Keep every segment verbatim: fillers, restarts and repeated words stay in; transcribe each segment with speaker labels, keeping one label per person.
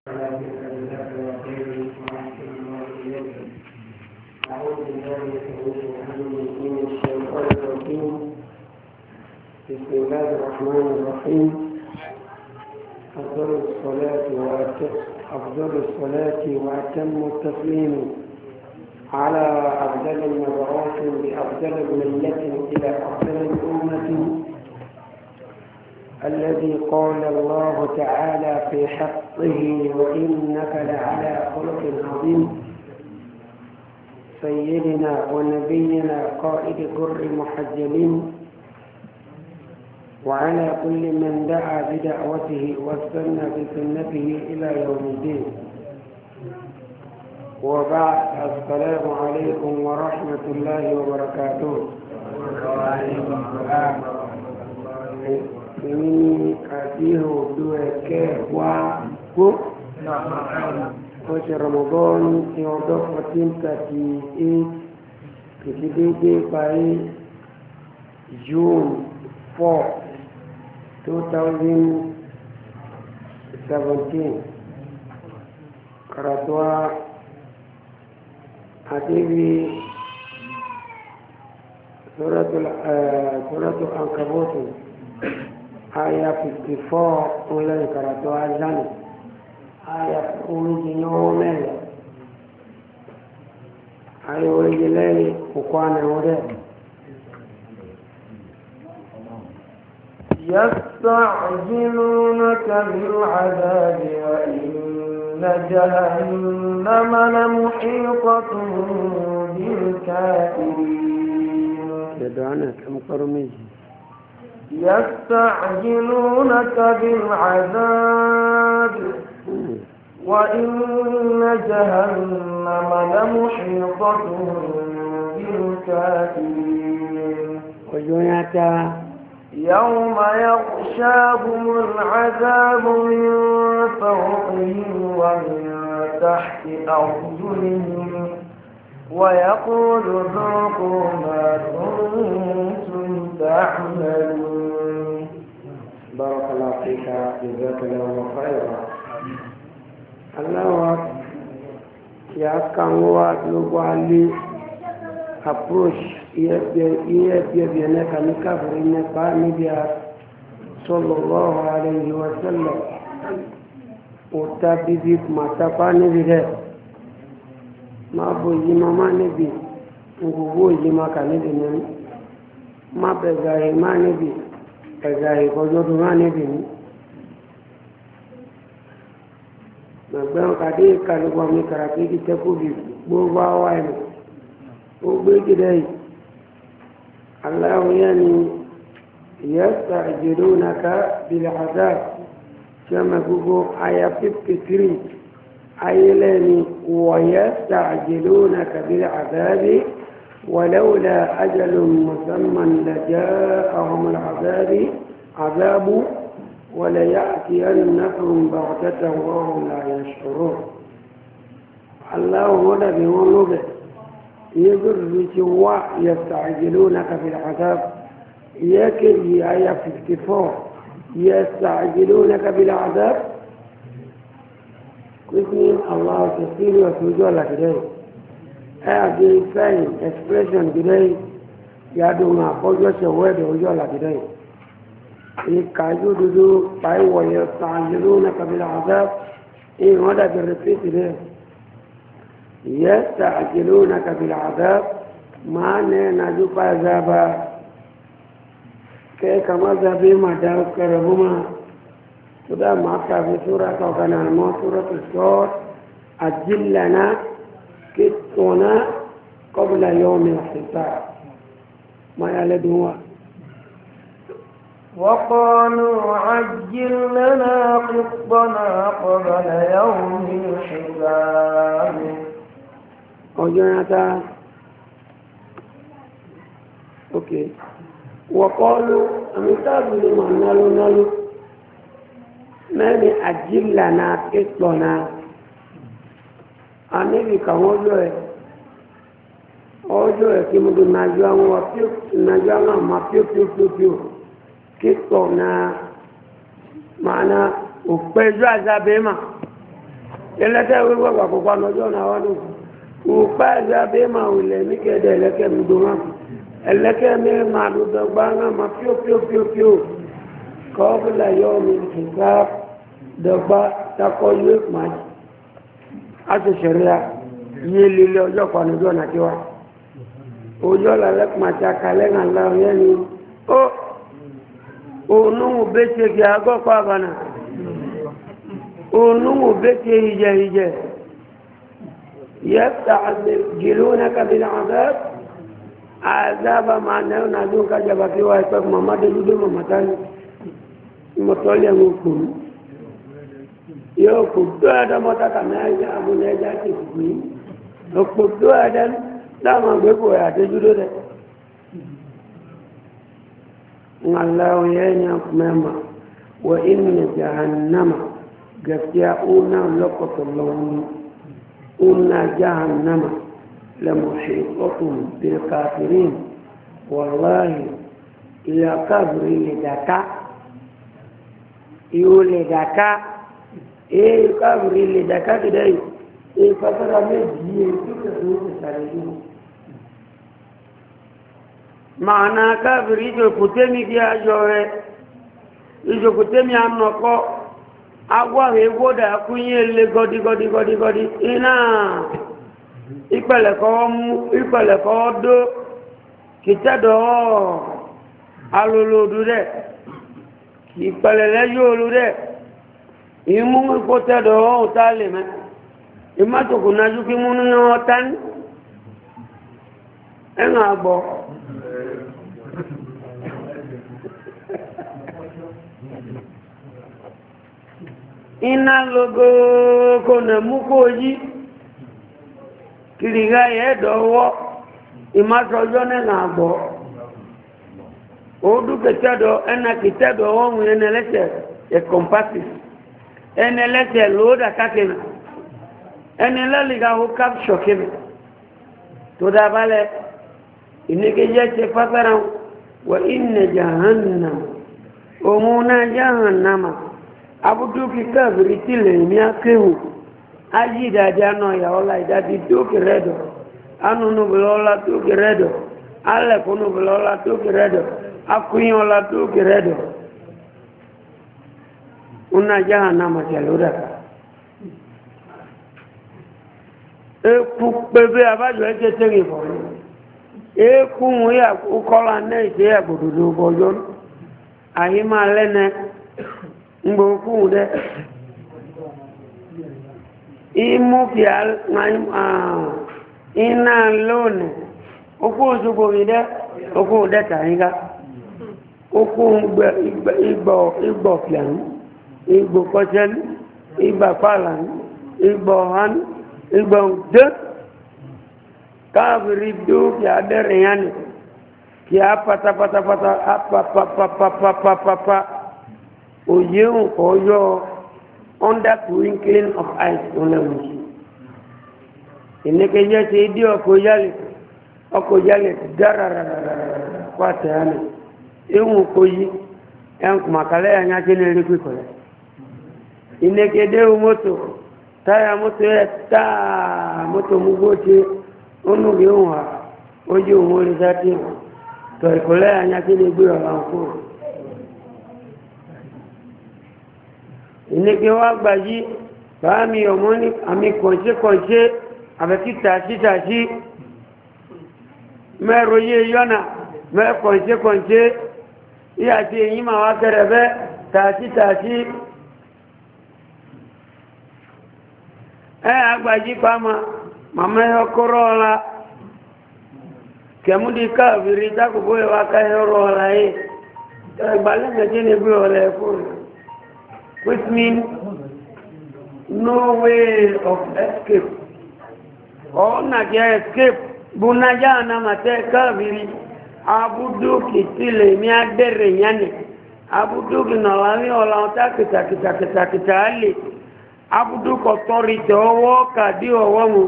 Speaker 1: أعوذ بالله من الشيطان الرجيم. بسم الله الرحمن الرحيم. أفضل الصلاة أفضل الصلاة وأتم التسليم على أفضل المبعوث بأفضل الملة إلى أفضل الأمة الذي قال الله تعالى في حقه وإنك لعلى خلق عظيم سيدنا ونبينا قائد كر المحجلين وعلى كل من دعا بدعوته واستنى بسنته إلى يوم الدين. وبعد، السلام عليكم ورحمة الله وبركاته. وعليكم السلام ini kasih dua ke waktu oṣù Ramadan ní ọdún fourteen thirty eight kìí dédé parí June four two thousand seventeen karatuwa àdébí suratul Ankabut aya fifty-four online karatu azani aya original mele aya original ukwana ore
Speaker 2: يستعجلونك بالعذاب وإن جهنم لمحيطة بالكافرين.
Speaker 1: يدعونا كم قرمي
Speaker 2: يستعجلونك بالعذاب وإن جهنم لمحيطة بالكافرين.
Speaker 1: وجوناتا
Speaker 2: يوم يغشاهم العذاب من فوقهم ومن تحت أرجلهم ويقول ذوقوا ما كنتم تعملون.
Speaker 1: بارك الله فيك، جزاك الله خيرا. الله يا كان واتلو علي approach يبينك مكافر إنك نبي صلى الله عليه وسلم وتابيك ما تفاني بذلك ما بوجي ما نبي وبوجي ما كان نبي ما بزاي ما نبي بزاي كجود ما نبي ما بين كذي كانوا من كراكي تكوبي بوا واين وبيجي الله يعني يستعجلونك بالعذاب كما بقول آية fifty-three أيلاني ويستعجلونك بالعذاب ولولا أجل مسمى لجاءهم العذاب عذاب وليأتينهم بغتة وهم لا يشعرون. الله هنا بيقول يقول سوا يستعجلونك بالعذاب يكفي آية fifty-four يستعجلونك بالعذاب Quickly, Allah تفسير وسجول today. Every sign, expression today, yadunga fojo se word ojola today. Ikaju dudu pai wa yasta'jilunaka bil azab. In order to repeat today. يستعجلونك بالعذاب معنى نجوب عذابا كي كما ذبي ما داو كرهما سودا ما في سورة وكان المو سورة الصور أجل لنا كتونا قبل يوم الحساب ما يلدوا
Speaker 2: وقالوا عجل لنا قطنا قبل يوم الحساب.
Speaker 1: وجناتا اوكي وقالوا امتاز لما نالو نالو ماني اجل لنا قطنا انبي كاوجو ojo e ki mudu najwa wa piu najwa ma piu piu piu piu kito na maana upezo azabema ẹlẹ́kẹ́ wíwọ́ pàpọ̀pọ̀ lọ́jọ́ náà wọ́n ní òpá ẹ̀dá bí máa wùlẹ̀ ní kẹ́ẹ̀dẹ̀ ẹlẹ́kẹ́ mi dùn wọn ẹlẹ́kẹ́ mi máa lù dọ̀gbá náà máa píó píó píó píó kọ́ọ̀bùlà yọ mi kìkà dọ̀gbá takọ yóò máa jì á ti ṣẹ̀ríà yé lílé ọjọ́ kan lọ́jọ́ náà kí wá ọjọ́ làlẹ́ kùmàtí akalẹ́ náà láwọn yẹn ni ó ònúhùn bẹ́tẹ̀ kí agọ́kọ̀ àbànà ònúhùn bẹ́tẹ̀ ìjẹ ìjẹ yẹ́pta jìlúnaka bí l'azab azaba ma náà náà dún kájàbà kí wá ẹ̀pẹ́ mọ̀má dẹ́júdé mọ̀má tání mọ̀tọ́lẹ̀ ń kùrú yóò kù tó ẹ̀dọ́ mọ́tàkà mẹ́rin àbúlé ẹja ti kù yí òkú tó ẹ̀dẹ́ láwọn gbégbò àdéjúdé rẹ̀ الله ينعم مما وإن جهنم قفيا أونا لقط اللون أونا جهنم لمحيطة بالكافرين والله يا كبر لدكا يولدك إيه كبر لدكا كده إيه فترة مجيء تكتب تساليه maana kafiri ijokutemi kiajoe ijokutemi anoko agwa hewoda kunyele godi godi godi godi ina ipele ko mu ipele ko do kitado alolodu de ipele le yolu de imu ko tado tale me imato kunaju ki munu yo tan ena agbo iná logo kò nà mú kó yí kìrìgá yẹ dọ̀wọ́ ìmásọjọ́ nẹ́nà àgbọ̀ òdú kẹtẹ́dọ̀ ẹnà kẹtẹ́dọ̀ ọ̀hún ẹnẹlẹ́sẹ̀ ẹ̀kọ̀mpásì ẹnẹlẹ́sẹ̀ lóòdà kákẹ́nà ẹnẹlẹ́lẹ́gà ó kápṣọ̀ kẹ́nà tó dábálẹ̀ ìnẹ́kẹ́jẹ́ ṣe fásárà wọ ìnẹ̀ jahannam òun náà jahannama abudu kika viriti le mi akewu aji dadi ano ya ola idadi doki redo anu nu blola doki redo ale kunu blola doki redo akuyin ola doki redo una jahannama jaluda eku bebe abajo eke tengi bo eku mu ya ukola ne je agbododo bojo ayima lene mgbe dẹ imú kí a iná lónìí okú òṣùgbò rí dẹ okú dẹ tàríká okú igbọ̀ fìyàn igbò kọjẹ́lú igbà pààlà igbọ̀ ọ̀hán igbọ̀ dẹ káàbìrì dúkì adẹ́rìn yánì kí a pátápátápátá apapapapapapapa oye nǹkan ọjọ́ under twinkling of eyes ọlẹ́wọ̀n sí ìnẹ́kẹ́jẹ́ ti dí ọkọ̀ yálẹ̀ ọkọ̀ yálẹ̀ dárarararara pàtẹ́ àmì ihun kò yí ẹnkùn màkàlẹ́ àyà tí ní erékù ìkọ̀lẹ̀ ìnẹ́kẹ́dẹ́ mọ́tò táyà mọ́tò ẹ̀ táà mọ́tò múgbó tí ó nù bí òun à ojú òun orí sátì tọ̀ ìkọ̀lẹ̀ àyà tí ní gbé ọ̀la ọkọ̀ ìnẹ́kẹ́ wá gbà yí bá mi ọmọ ní àmì kọ̀ǹṣẹ́-kọ̀ǹṣẹ́ àbẹ̀kí tàṣí-tàṣí mẹ́rọ yé yọ́nà mẹ́ kọ̀ǹṣẹ́-kọ̀ǹṣẹ́ yí àti èyí ma wá kẹrẹ bẹ́ tàṣí-tàṣí ẹ àgbàjí pàmà màmá ọkọ̀rọ̀ ọ̀la kẹmúdí káàbìrì tákùbó ẹwà káyọrọ̀ ọ̀la yìí ẹgbàlẹ́mẹ̀jẹ́ ní gbé ọ̀la ẹ̀kọ́ rẹ̀ which means no way of escape or not escape bunaja na mate kaviri abudu kitile mi adere yani abudu kinawami ola ta kita kita kita kita ali abudu authority owo kadi owo mu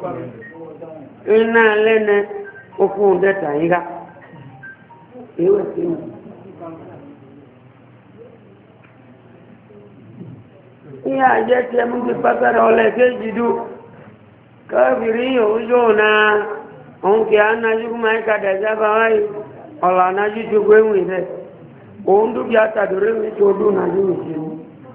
Speaker 1: ina lene okun deta yiga ewe tin ìyá jẹ́ tí ẹmú ti pátárà ọlẹ́ kéjì dú káàbìrí òjò náà òun kì á nájú kú máa ń kàdà jábá wáyé ọ̀là nájú tó gbé wì rẹ̀ òun dúkì àtàdórí mi tó dún nájú ìṣẹ́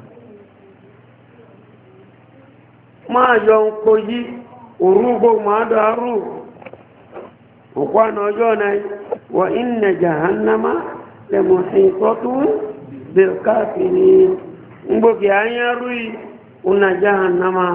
Speaker 1: máa yọ ń kojí òrúgbò máa dọ̀ arú òkú àná ọjọ́ náà wọ ìnà jahannama lẹ́mọ̀ sí tọ́tún bẹ̀rẹ̀ káàkiri ngbòkè anyárú ìnà jahannama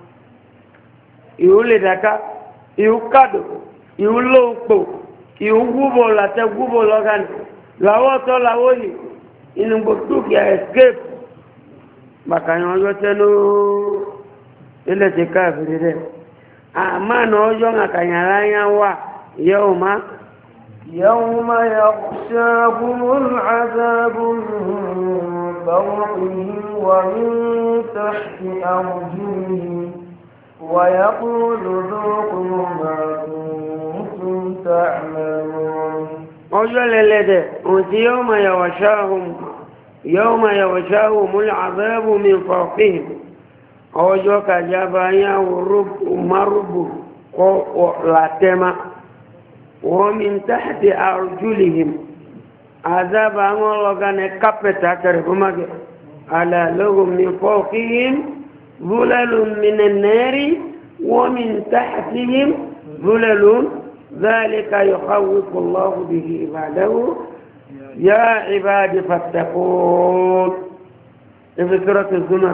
Speaker 1: ìhú lè dàká ìhú kàdò ìhú lóòpò ìhú gúbò látẹ gúbò lọ́gánì láwọ́ tọ́ láwọ́ yìí inú gbòkè escape bàkàyàn ọjọ́ tẹ́lú ilẹ̀ ti káàkiri rẹ̀ àmàna ọjọ́ àkànyàrá yá wà yẹ́wò má
Speaker 2: يوم يغشاهم العذاب من فوقهم ومن تحت أرجلهم ويقول ذوقوا ما كنتم تعملون
Speaker 1: أجل لدى يوم يغشاهم يوم يغشاهم العذاب من فوقهم ọjọ́ kàjába yá márùbù kọ́ látẹ́má wọ́n mi tàbí àrùjúlìhìm àzába wọn lọ́gá ní kápẹ̀tà kẹrẹ fún mágẹ̀ alàlọ́gùn mi fọ́kíhìm búlẹ̀lùn mìnànẹ́rí wọ́n mi tàbíhìm búlẹ̀lùn ذلك يخوف الله به عباده يا عباد فاتقون في سورة الزمر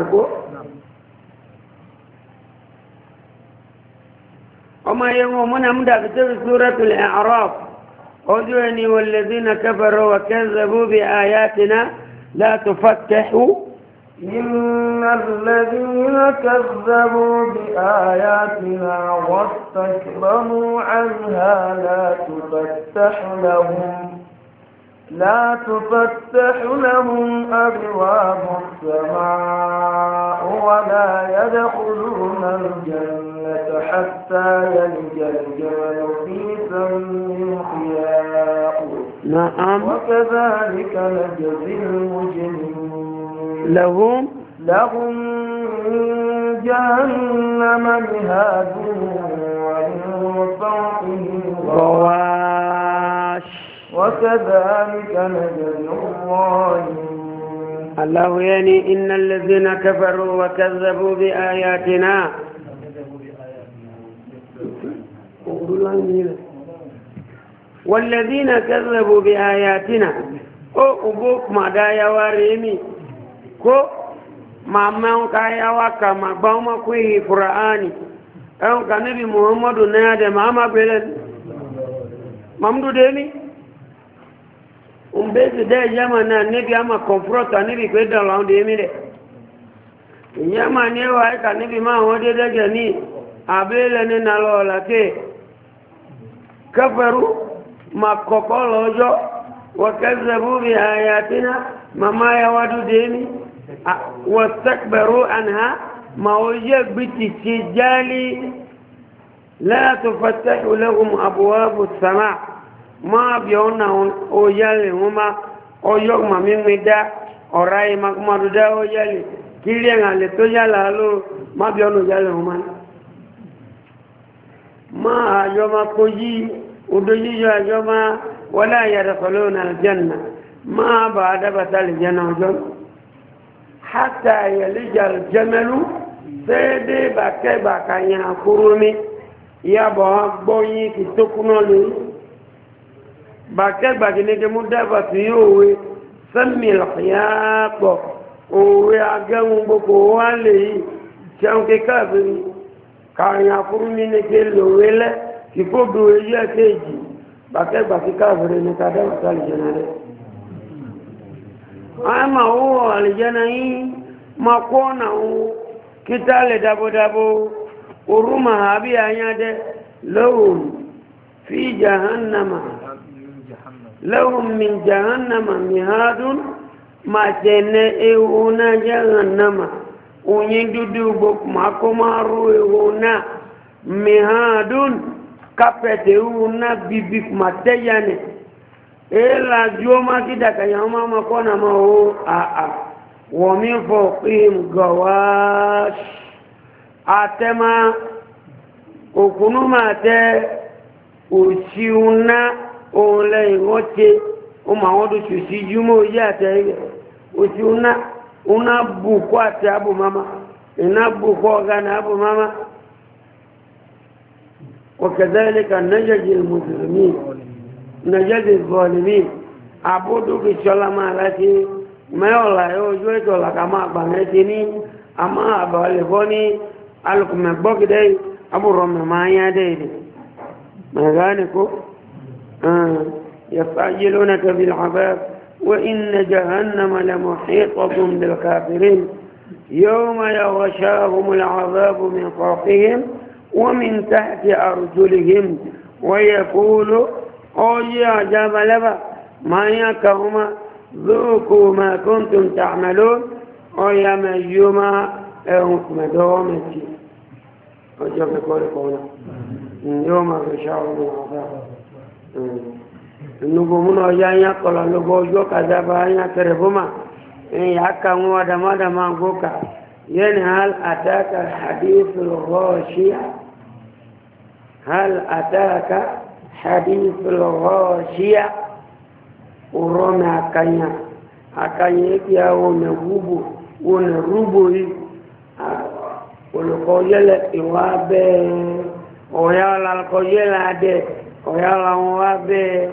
Speaker 1: وما يومنا مدى في سورة الأعراف أدعني والذين كفروا وكذبوا بآياتنا لا تفتحوا
Speaker 2: إن الذين كذبوا بآياتنا واستكبروا عنها لا تفتح لهم لا تفتح لهم أبواب السماء ولا يدخلون الجنة حتى يلج الجمل في سم الخياط
Speaker 1: نعم
Speaker 2: وكذلك نجزي المجرمين
Speaker 1: لهم
Speaker 2: لهم جهنم مهاد ومن فوقهم
Speaker 1: غواش
Speaker 2: وكذلك نجزي الظالمين
Speaker 1: الله يعني إن الذين كفروا وكذبوا بآياتنا والذين كذبوا بآياتنا أو أبوك ما دايا وريمي كو ما من كايا وكا ما باوما كوي قرآني أو كان نبي محمد نادى ما ما بلن مامدو ديني umbezi de jama na nibi ama confront nibi kwenda laundi mire jama ni wa ka nibi ma wode de gani abele ni nalo lake kafaru makokolojo wakazzabu bi ayatina mama ya wadu demi wastakbaru anha mawje biti tijali la tufattahu lahum abwabu as-sama' ma biona o yale huma o yok ma mi da orai ma kuma da o yale kilian ale to yala lo ma biona yale huma ma yoma koji udoji yoma wala yadkhuluna aljanna ma ba'da batal janna jon hatta yalija aljamalu sede bake bakanya kurumi ya bo gboyin kitokuno le bàkẹ́ gbàgínẹ́gẹ́ mú dábà tí yóò wé sẹ́mì ìlàkìyàpọ̀ òwe agẹ́hùn gbogbo wá lè yìí jẹun kíkà àbírí kààyàn fún mi ní kí lòwe lẹ́ kí kó bí wé yẹ́ kéèjì bàkẹ́ gbà kíkà àbírí ní ká dábà sí àlìjẹ́nà rẹ̀ àmà owó àlìjẹ́nà yìí ma kó ọ̀nà òun kíta lè dábòdábò orúmà àbí àyádẹ́ lọ́wọ́ fi jahannama لهم من جهنم مهاد ما تنئونا جهنم ونيدو بك ما كمارو هنا مهاد كفتهونا ببك ما تياني إلا جوما كده كيوما ما كنا ما هو آآ ومن فوقهم غواش أتما وكنما ت وشيونا أولي غوتي وما ودو شوشي جمو ياتي وشيونا una bukwate abu mama ina bukwa gana abu mama وكذلك نجزي المجرمين نجزي الظالمين abudu bisolama lati mayola yo jojo la kama banetini ama abalefoni alukume bogide aburome maya de magane ko ah yafajilunaka bil azab wa in jahannama la muhitatun bil kafirin yawma yaghshahum al azab min fawqihim wa min tahti arjulihim wa yaqulu ayya jabalaba ما يكهما ذوقوا ما كنتم تعملون ويما يوما أهكم دوامتي وجب كل قولا يوم غشاهم العذاب نقومنا يا قال نقول كذا يا كربما يكهم ودما دما غوكا ينهل أتاك حديث الغاشية هل أتاك حديث الغاشية urome akanya akanya kia wone rubu wone rubu yi wone koyele iwabe oyala koyela de oyala wabe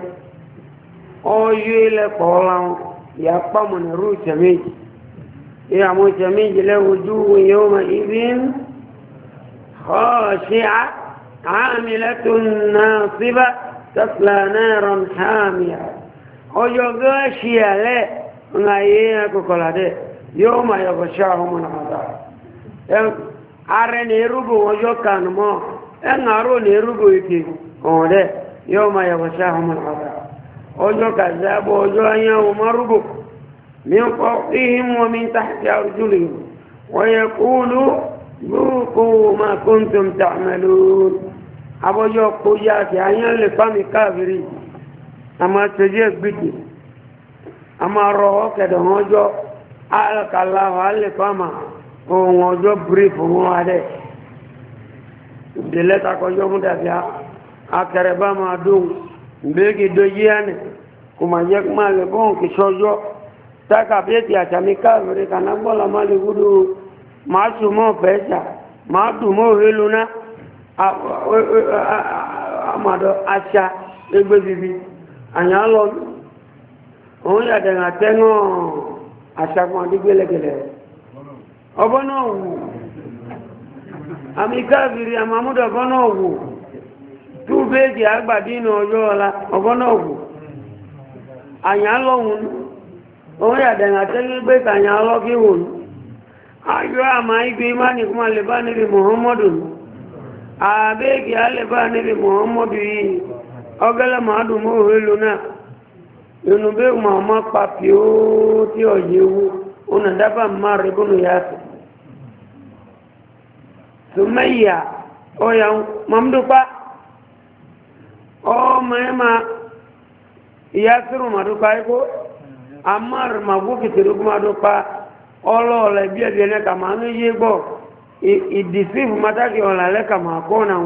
Speaker 1: oyele kola ya pamone ruche meji ya moche meji le wujuhu yawma idhin khashi'a amilatun nasiba tasla naran hamiya oyo gashi ale ngaye kokolade yoma yaghshahum al'adab are ne rubu oyo kanmo engaro ne rubu iki ode yoma yaghshahum al'adab oyo kazabo oyo anya umarubu min fawqihim wa min tahti arjulihim wa yaqulu dhuqu ma kuntum ta'malun aboyo kuya ki anya le fami kafiri ama teje gbiti ama ro ke do hojo al kala wale fama o hojo brief mo ade dele ta ko yo muda bia akere ba ma du mbegi do yiane kuma yek male bon ki sojo taka beti atamika vere kana bola mali gudu masu mo pesa ma du mo heluna amado acha egbe bibi anya lọ òun yàtẹ̀ àtẹ́nà àṣàkùn àdígbélẹ̀gẹ̀lẹ̀ ọgbọ́n náà wù àmì káàkiri àmàmúdọ̀ ọgbọ́n náà wù tú béèkì àgbàdínà ọjọ́ ọlá ọgbọ́n náà wù àyà lọ́hun òun yàtẹ̀ àtẹ́gbẹ́ kàyà lọ́kí wù ayọ́ àmà igbe ìmánìkúmà lè bá níbi muhammadu àbẹ́ẹ̀kì á lè bá níbi muhammadu yìí ọgẹ́lẹ̀ máa dùn mọ́ òhèlò náà inú bí ma ọmọ pàpí ó tí ọ̀yẹ́ wú ọ̀nà dábà máa rí bọ́nà yàtọ̀ tó mẹ́yà ọ̀yà mọ́mdúpá ọmọ ẹ ma ìyá sírù màdúpá ikú àmàrì màgbó kìtìrì kú màdúpá ọlọ́ọ̀lẹ̀ bí ẹ̀bí ẹ̀nẹ́ kà máa ń yé gbọ́ ìdìsífù mátákì ọ̀làlẹ́ kà máa kọ́ náà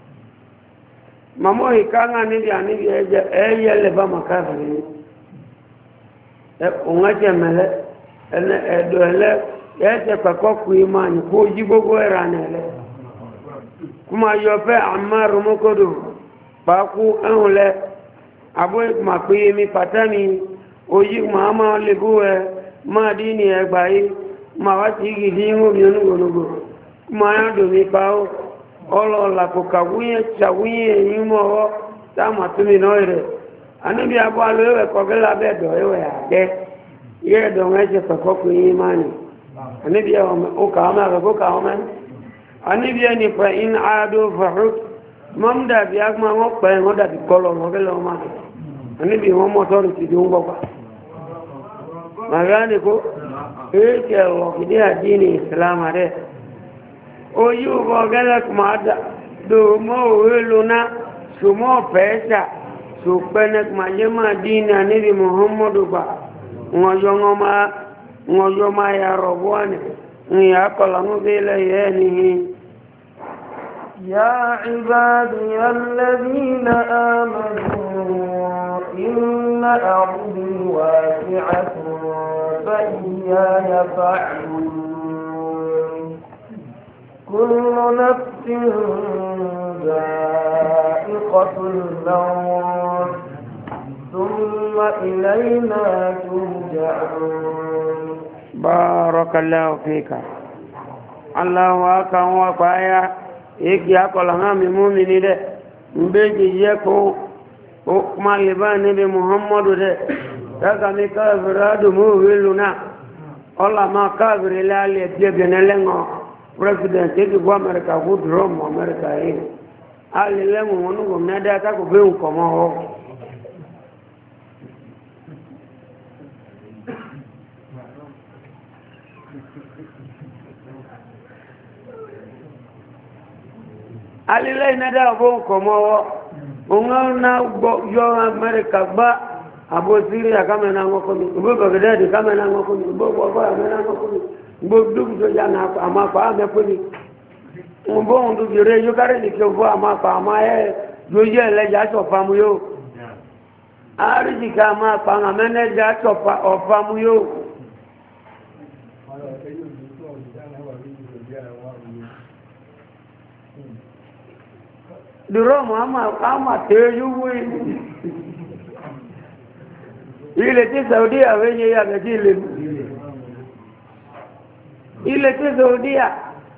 Speaker 1: mamo ikanga nibi anibi eje eyele ba makafiri e ungaje mele ene edole yete pako ku imani ko jigogo eranele kuma yope amaru mokodo paku enle abo mapi mi patani oyi mama lebuwe ma dini egbai ma wati gidi ngo mi onugo kuma ya do mi pao ọlọ́ọ̀lá kò kàwúyẹ ṣàwúyẹ èyí mọ́ ọwọ́ táàmà tó mi náà rẹ̀ aníbi abọ́ alóòwẹ̀ kọgẹ́lá bẹ́ẹ̀dọ̀ ẹwẹ̀ àgẹ́ yẹ́ ẹ̀dọ̀ wọn ẹ̀ṣẹ̀ pẹ̀kọ́ kò yí máa nì aníbi ọkà ọmọ àgbẹ̀kọ́ kà ọmọ ẹni aníbi ẹni pẹ̀ in àádó fàrú mọ́m dàbí agbọ́n wọn pẹ̀ wọn dàbí kọlọ̀ lọ́gẹ́lẹ́ ọmọ aníbi wọn mọ́tọ́rì ti dún gbọ́gbà màgá ni kó èyí ẹ̀wọ̀ kìdí àdínì ìsìlámà rẹ̀ oyi ubo gẹ́lẹ̀ kùmádà dòmọ́ òhèlò náà sùmọ́ pẹ́ẹ́sà sùpẹ́nẹ́ kùmáyé máa dínà níbi muhammadu bá wọn yọ wọn máa ngoyo ma ya robwane ya kola ngubile yeni
Speaker 2: يا عبادي الذين آمنوا إن أرضي واسعة فإياي فاعبدون كل نفس ذائقة الموت ثم إلينا ترجعون
Speaker 1: بارك الله فيك الله أكبر وقايا iki akola ngami mumini de mbeji yeko o malibani be muhammadu de daga mi kafiradu mu wiluna ola ma kafir la le biegene lengo president de go america go drum america e ali lengo wonu go meda ta ko be ko mo ho alile nada bo komo ungana yo america ba abo siria kama na ngoko ni bo bagdad kama na ngoko ni bo bo ba na ngoko ni bo du jo jana ama pa me ko ni bo ndu jere yo kare ni ko ama pa ama e jo je le ja so pa mu yo ari ji kama pa na mene ja so pa o pa mu yo duro mama ama tejuwe ile ti Saudia wenye ya gajile ile ti Saudia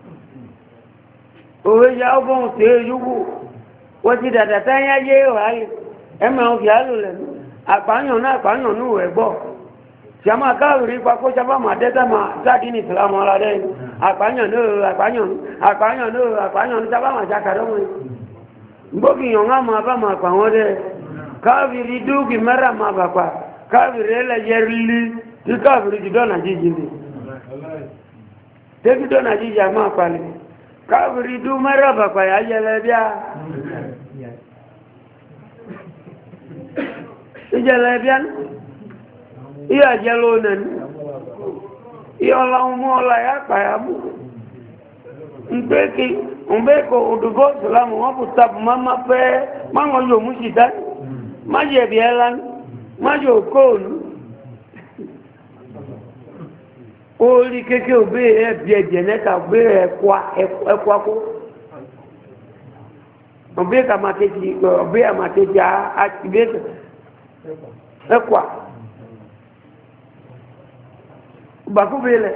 Speaker 1: owe ya obon tejuwu woti dada tanya ye wa e ma o fialu le apanyo na apanyo nu we gbo jama ka ri pa ko jaba ma deta ma jadi ni islam ala de apanyo no apanyo apanyo no apanyo jaba ma jakaro mo mbogi yonga maba makwa ngode kaviri dugi mara maba kwa kaviri ele yerli ti kaviri jidona jijindi te jidona jija ma kwali kaviri du mara ba kwa ya yele bia ijele bia iya jelonen iya la umo la ya pa ya bu mbeki umbeko udugo salamu wapu tabu mama pe mango yo musita maje bielan majo konu oli keke obe e bie jeneta obe ekwa ekwa ko obe kama keji obe amateji a activate ekwa bakubele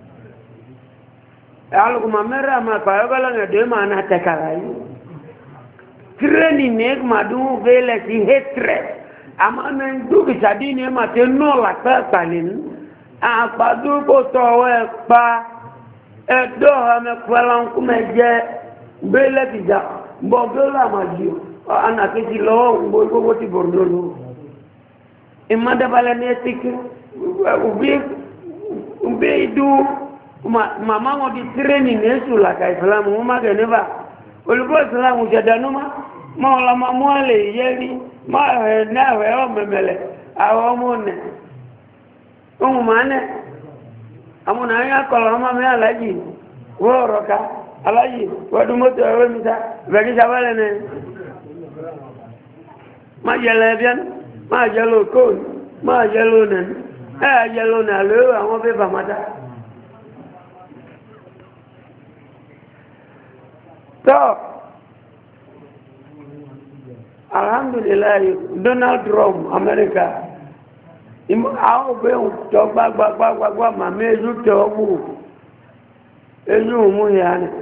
Speaker 1: algo mamera ma payogala ngade mana tekalai training nek madu vele si hatred ama men du ki sadini ma te no la ta talin a padu ko to we pa e do ha me kwalan ku me je bele ti ja bo gola ma ji ana ke ti lo bo bo ti bordolo e ma da bala ne tik ubi ubi du ma mama ngo di training yesu la ka islam ma ga ne ba olugo islam jadanu ma ma la ma mo le yeri ma na we o memele awo mo ne o ma ne amuna ya ko la ma me alaji wo roka alaji wadu mo to we mi ta be ki jabale ne ma yele bian ma jelo ko ma jelo ne eh jelo na lo awon be ba mata so alhamdulillah Donald Trump America im ao be un to gba gba gba gba ma meju to bu eju mu ya ni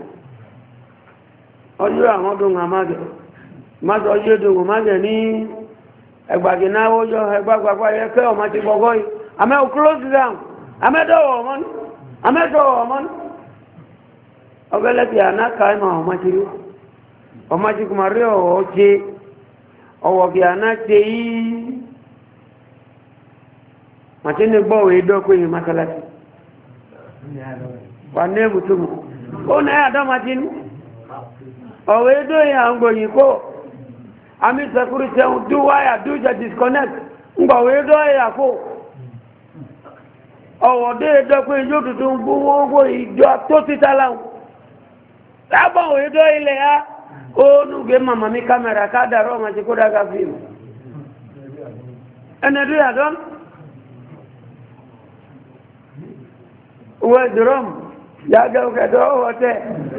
Speaker 1: ojo àwọn do ngamage ma so ojo do ngamage ni egbage na ojo egba gba gba ye ke o ma ti bogo yi ame o close down ame do o mon ame do o mon ọgbẹ́lẹ́ tí a náà ká ẹmà ọmọ ti rí ọmọ ti kùmà rí ọwọ́ ṣe ọwọ́ kí a náà ṣe yìí màtí ní gbọ́wọ́ ìdọ́kọ̀ yìí mákàlásì wà ní ẹ̀bùtùmù ó náà àdọ́màtí ní ọwọ́ ìdọ́ yìí à ń gbòyìn kó àmì security do wire do just disconnect ń gbọ̀wọ́ ìdọ́ yìí àkó ọ̀wọ̀ dé dọ́pẹ́ ìjọ tuntun gbówó owó ìjọ tó títà láwọn lábọ̀ òye tó ilẹ̀ ya ó nùgbé màmá mi kámẹ́rà kádàrọ̀ ọmọ ti kó dága fíìmù ẹnẹ́dú yàtọ̀ owó drum yàgẹ́ òkèdọ́ ọwọ́ tẹ́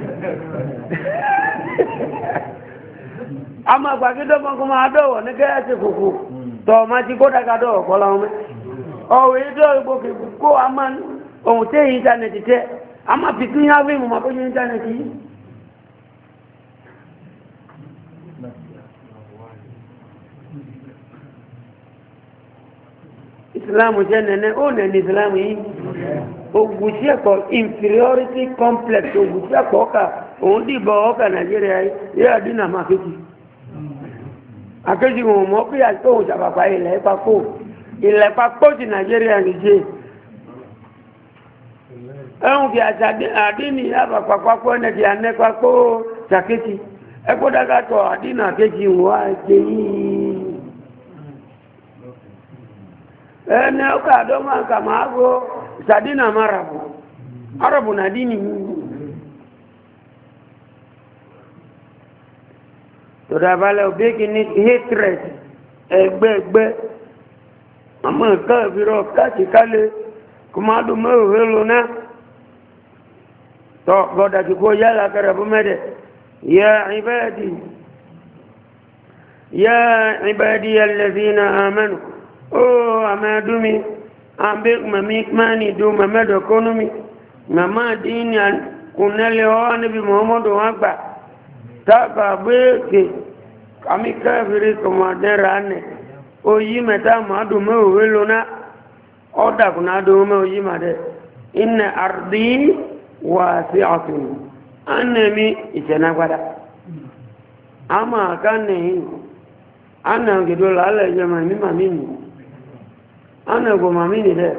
Speaker 1: a máa gbàgídọ́ mọ́kún máa dọ̀wọ̀ ní kẹ́yà sí kùkù tọ́ ọmọ ti kó dága dọ̀wọ̀ kọ́ láwọn mẹ́ ọ̀wọ̀ ìdọ́ ìgbòkè kó a máa ohun tẹ́ ìntánẹ̀tì tẹ́ a máa fi tún yá fíìmù máa bójú ìntánẹ̀tì yìí Islam jẹ́ nẹ́nẹ́ ó nẹ́ni Islam yìí ògùsí ẹ̀kọ́ inferiority complex ògùsí ẹ̀kọ́ ọkà òun dìbò ọkà Nàìjíríà yìí àdínà máa kéjì akéjì wọn mọ́ pé àti òun sàpàpà ilẹ̀ papò ilẹ̀ papò ti Nàìjíríà nìjẹ́ ẹ̀hùn kí àdínì àpapàpapò ẹnẹ́kì anẹ́papò sàkéjì ẹ̀kọ́ dágàtọ̀ àdínà kéjì wọ́n á jẹ́ yìí ẹni ọkà àdọ́mà kà máa gbọ́ sàdínà márabù arabu na dini tó dábálẹ̀ òbíkì ní hatred ẹgbẹ́gbẹ́ àmọ́ ẹ̀ká ìfìrọ̀ káàkì kálẹ̀ kò máa dùn mẹ́rùn lónà tọ́ gọ́dàkì kó yálà kẹrẹ̀bú mẹ́dẹ̀ yá ìbáyàdì yá ìbáyàdì yallazina amanu ó àmẹ́dúmi àbí mami mani du mamedo konomi mama dini kunele wa nabi muhammad wa gba taka beke kami kafiri kama derane oyi meta madu me welona oda kuna do me oyi made inna ardi wasi'atun annami itana gwada ama kanne ana gidola ala jama mi mamini ana go mamini de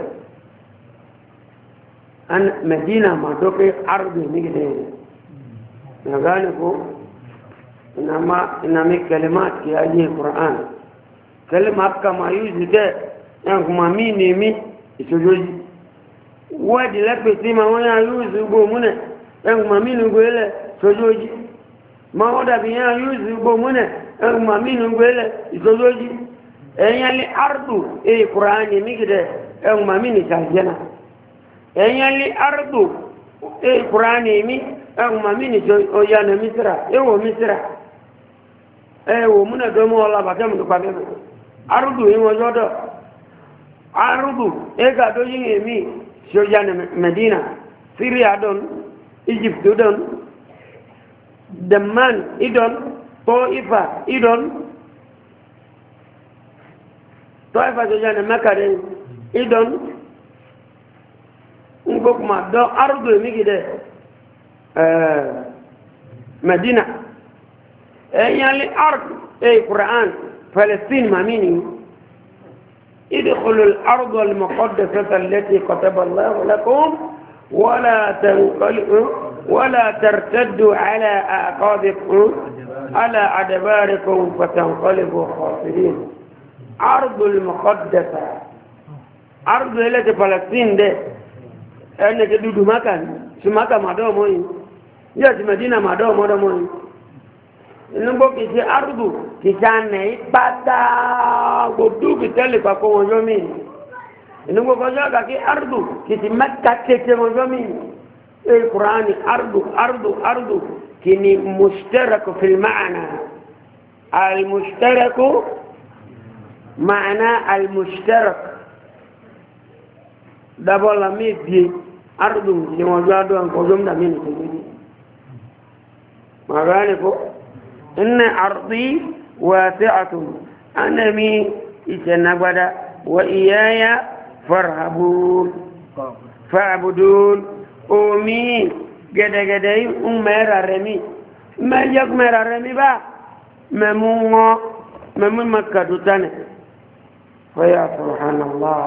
Speaker 1: an medina ma doke ardi ni de nagane ko inama inami kalimat ki ayi qur'an kalimat kama yuzi de yan ko mamini mi isojoji wadi lepe ti ma won ya yuzi go mune yan ko mamini go ele sojoji ma oda bi ya yuzi go mune yan ko mamini go ele isojoji enyali ardu e qur'ani migide en mamini sajena enyali ardu e qur'ani mi en mamini jo oyana misra e wo misra e wo muna do mo la ba kam do pa be ardu e wo jodo ardu e ga do yin emi jojana medina syria don egypt don daman idon toifa idon toifa jojana makare idon ngokuma do ardu mi gide eh medina enyali ard e qur'an palestine mamini ادخلوا الارض المقدسه التي كتب الله لكم ولا تنقلبوا ولا ترتدوا على اعقابكم على ادباركم فتنقلبوا خاسرين ارض المقدسه ارض التي فلسطين ده انك دودو مكان سمكه مادو موي يا مدينه مادو مودو موي nugbo kìí arúgbó kìí ànẹ́ ìpátá gbòdú kìtẹ́lẹ̀ pàpọ̀ wọn yọ mí nugbo kọjọ́ kàkí arúgbó kìí mẹ́ta tètè wọn yọ mí ẹ̀ kùránì arúgbó arúgbó arúgbó kìí ni mùsítẹ́rẹ̀kù fìlmáàna almùsítẹ́rẹ̀kù màánà almùsítẹ́rẹ̀kù dábọ́lá mi bìí arúgbó kìí wọn yọ adó àǹkọ́jọ́ mdàmí nìkan màránì kó إن أرضي واسعة أنا مي إتنبدا وإياي فارهبون فاعبدون أمي قد قد أمير الرمي ما يكمر الرمي با ممو ممو مكة تاني فيا سبحان الله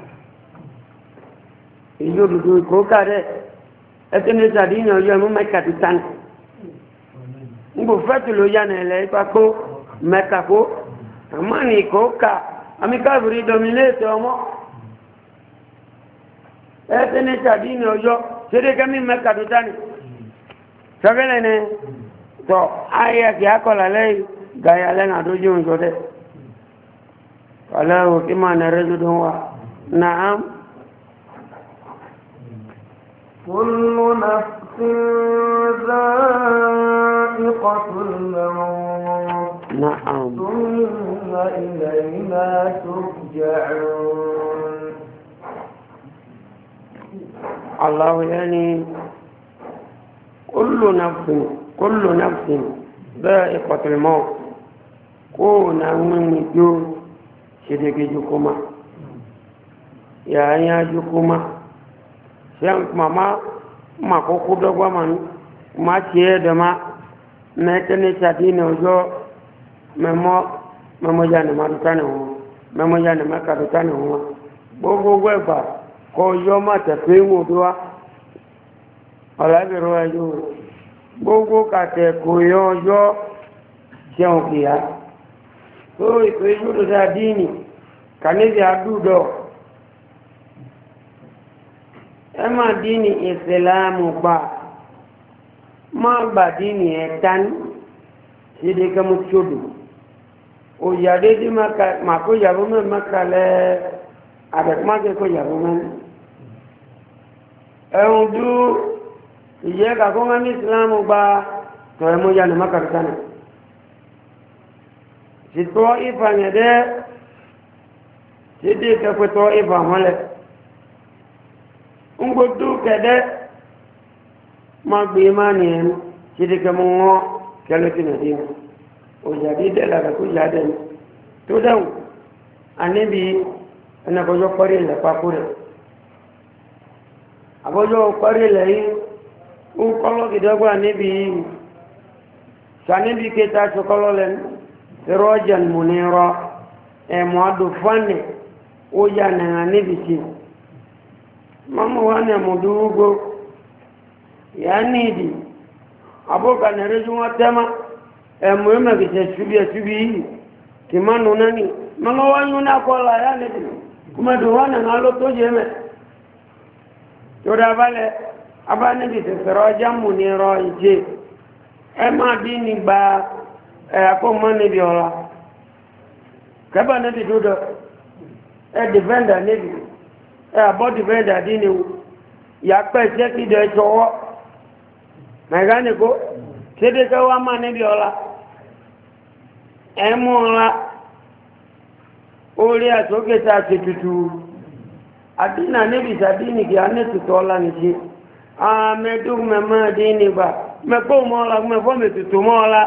Speaker 1: يجب دو كوكا ده أتنى سادين يوم مكة تاني ngo fatu lo yana le pako metako amani koka amika buri dominate omo ẹsẹ̀ ní sàdí ní ọjọ́ ṣédé kẹ́mí mẹ́ka tó tání sọ́gẹ́lẹ̀ ní tọ́ ayé kí á kọ́lá lẹ́yìn gàyà lẹ́nà tó jẹun jọ dẹ́ kọ́lá òkè máa nà rẹ́ dúdú wa náà.
Speaker 2: كل نفس ذائقة الموت
Speaker 1: نعم
Speaker 2: ثم إلينا ترجعون
Speaker 1: الله يعني كل نفس كل نفس ذائقة الموت كون من جو شدك جكما يا يا جكما سيان ماما ما كوكو دغوا مان ما تيه دما متني ساتين وجو ممو ممو جان ما تاني هو ممو جان ما كا تاني هو gbogbo gba ko yo ma te pe wo do wa ala bi ro ajo gbogbo ka te ko yo yo seun kiya so ipe ju do da dini kanezi adu do ẹmà dínì ìsìlámù gbà má gbà dínì ẹ̀tán sídé kẹmú tíódù òyàdé tí má kó yàbó mẹ́ mẹ́kàlẹ̀ àbẹ̀kúmákẹ́ kó yàbó mẹ́ ẹ̀hùn dú ìyẹ́ kàkọ́ngá ní ìsìlámù gbà tọ́ ẹmú yà ní mẹ́kàlẹ̀ sìtọ́ ìfànyẹ̀dẹ́ sídé kẹfẹ́tọ́ ìfàmọ́lẹ̀ ngbodu kede ma gbe ma ni en sidi ke mo kele ti na din o jadi de la ko jade to daw anibi ana ko jo pare la pa pure abojo pare le yi u kolo ki dogo anibi sanibi ke ta so kolo len rojan munira e mo adu fane o ya na anibi si mama wane mudugo ya nidi aboka nereju watema e muema kise subia subi kimanu nani mama wanyu na kola ya nidi kuma duwana ngalo toje me toda vale abane bi sero jamu ni ro ije e ma dini ba e ako mane bi ola kaba ne bi dodo e defender ne bi abọ́dì bẹ́ẹ̀ dàdí ni yà pẹ́ jẹ́ kí dẹ̀ jọwọ́ mẹ́gáníkó kédékẹ́ wá máa níbi ọlá ẹmú ọlá orí àtókèta ṣe tutù àdínà níbi ìsàdínì kí a ní tutù ọlá ní ṣe àmẹ́dùn mẹ́mọ́ dínì gbà mẹ́kọ́ mọ́ ọlá mẹ́fọ́ mẹ́tutù mọ́ ọlá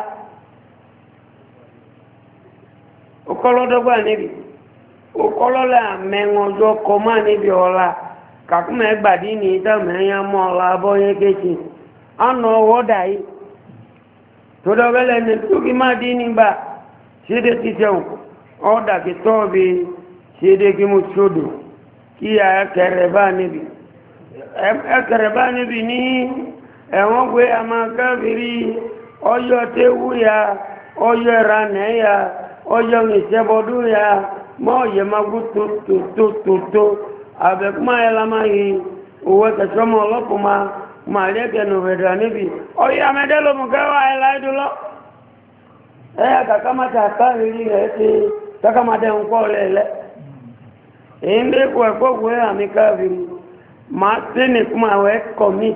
Speaker 1: ọkọlọ́dọ́gbà níbi okọlọlẹ amẹŋọjọ kọmá níbi ọlá kàkúmẹ gbàdí ní ìtàmẹyàn mọ ọlá abọyẹ kéṣì ọnà ọwọdà yìí tó dọgẹlẹ ní tókì má dín nígbà ṣédé ti jẹun ọdà kí tọọbi ṣédé kí mo ṣòdò kí ẹkẹrẹ bá níbi ẹkẹrẹ bá níbi ní ẹwọn gbé amákàbírí ọyọ tẹwú ya ọyọ ìranẹ ya ọyọ ìṣẹbọdún ya mọ́ yẹ ma gú tó tó tó tó tó àbẹ̀kúmá ẹlá máa yìí owó kẹsọ́mọ́ ọlọ́pùn ma ma lẹ́kẹ̀ nùfẹ̀dà níbi ọyí àmẹ́dẹ́ ló mú kẹwàá ẹlá ìdúlọ́ ẹ̀yà kàkàmàtà káàrí rẹ̀ ti kàkàmàtà ń kọ́ lẹ́lẹ́ èyí ń dẹ́kọ̀ ẹ̀kọ́ wé àmì káàrí ma tẹ́nì kúmà wẹ́ kọ̀mí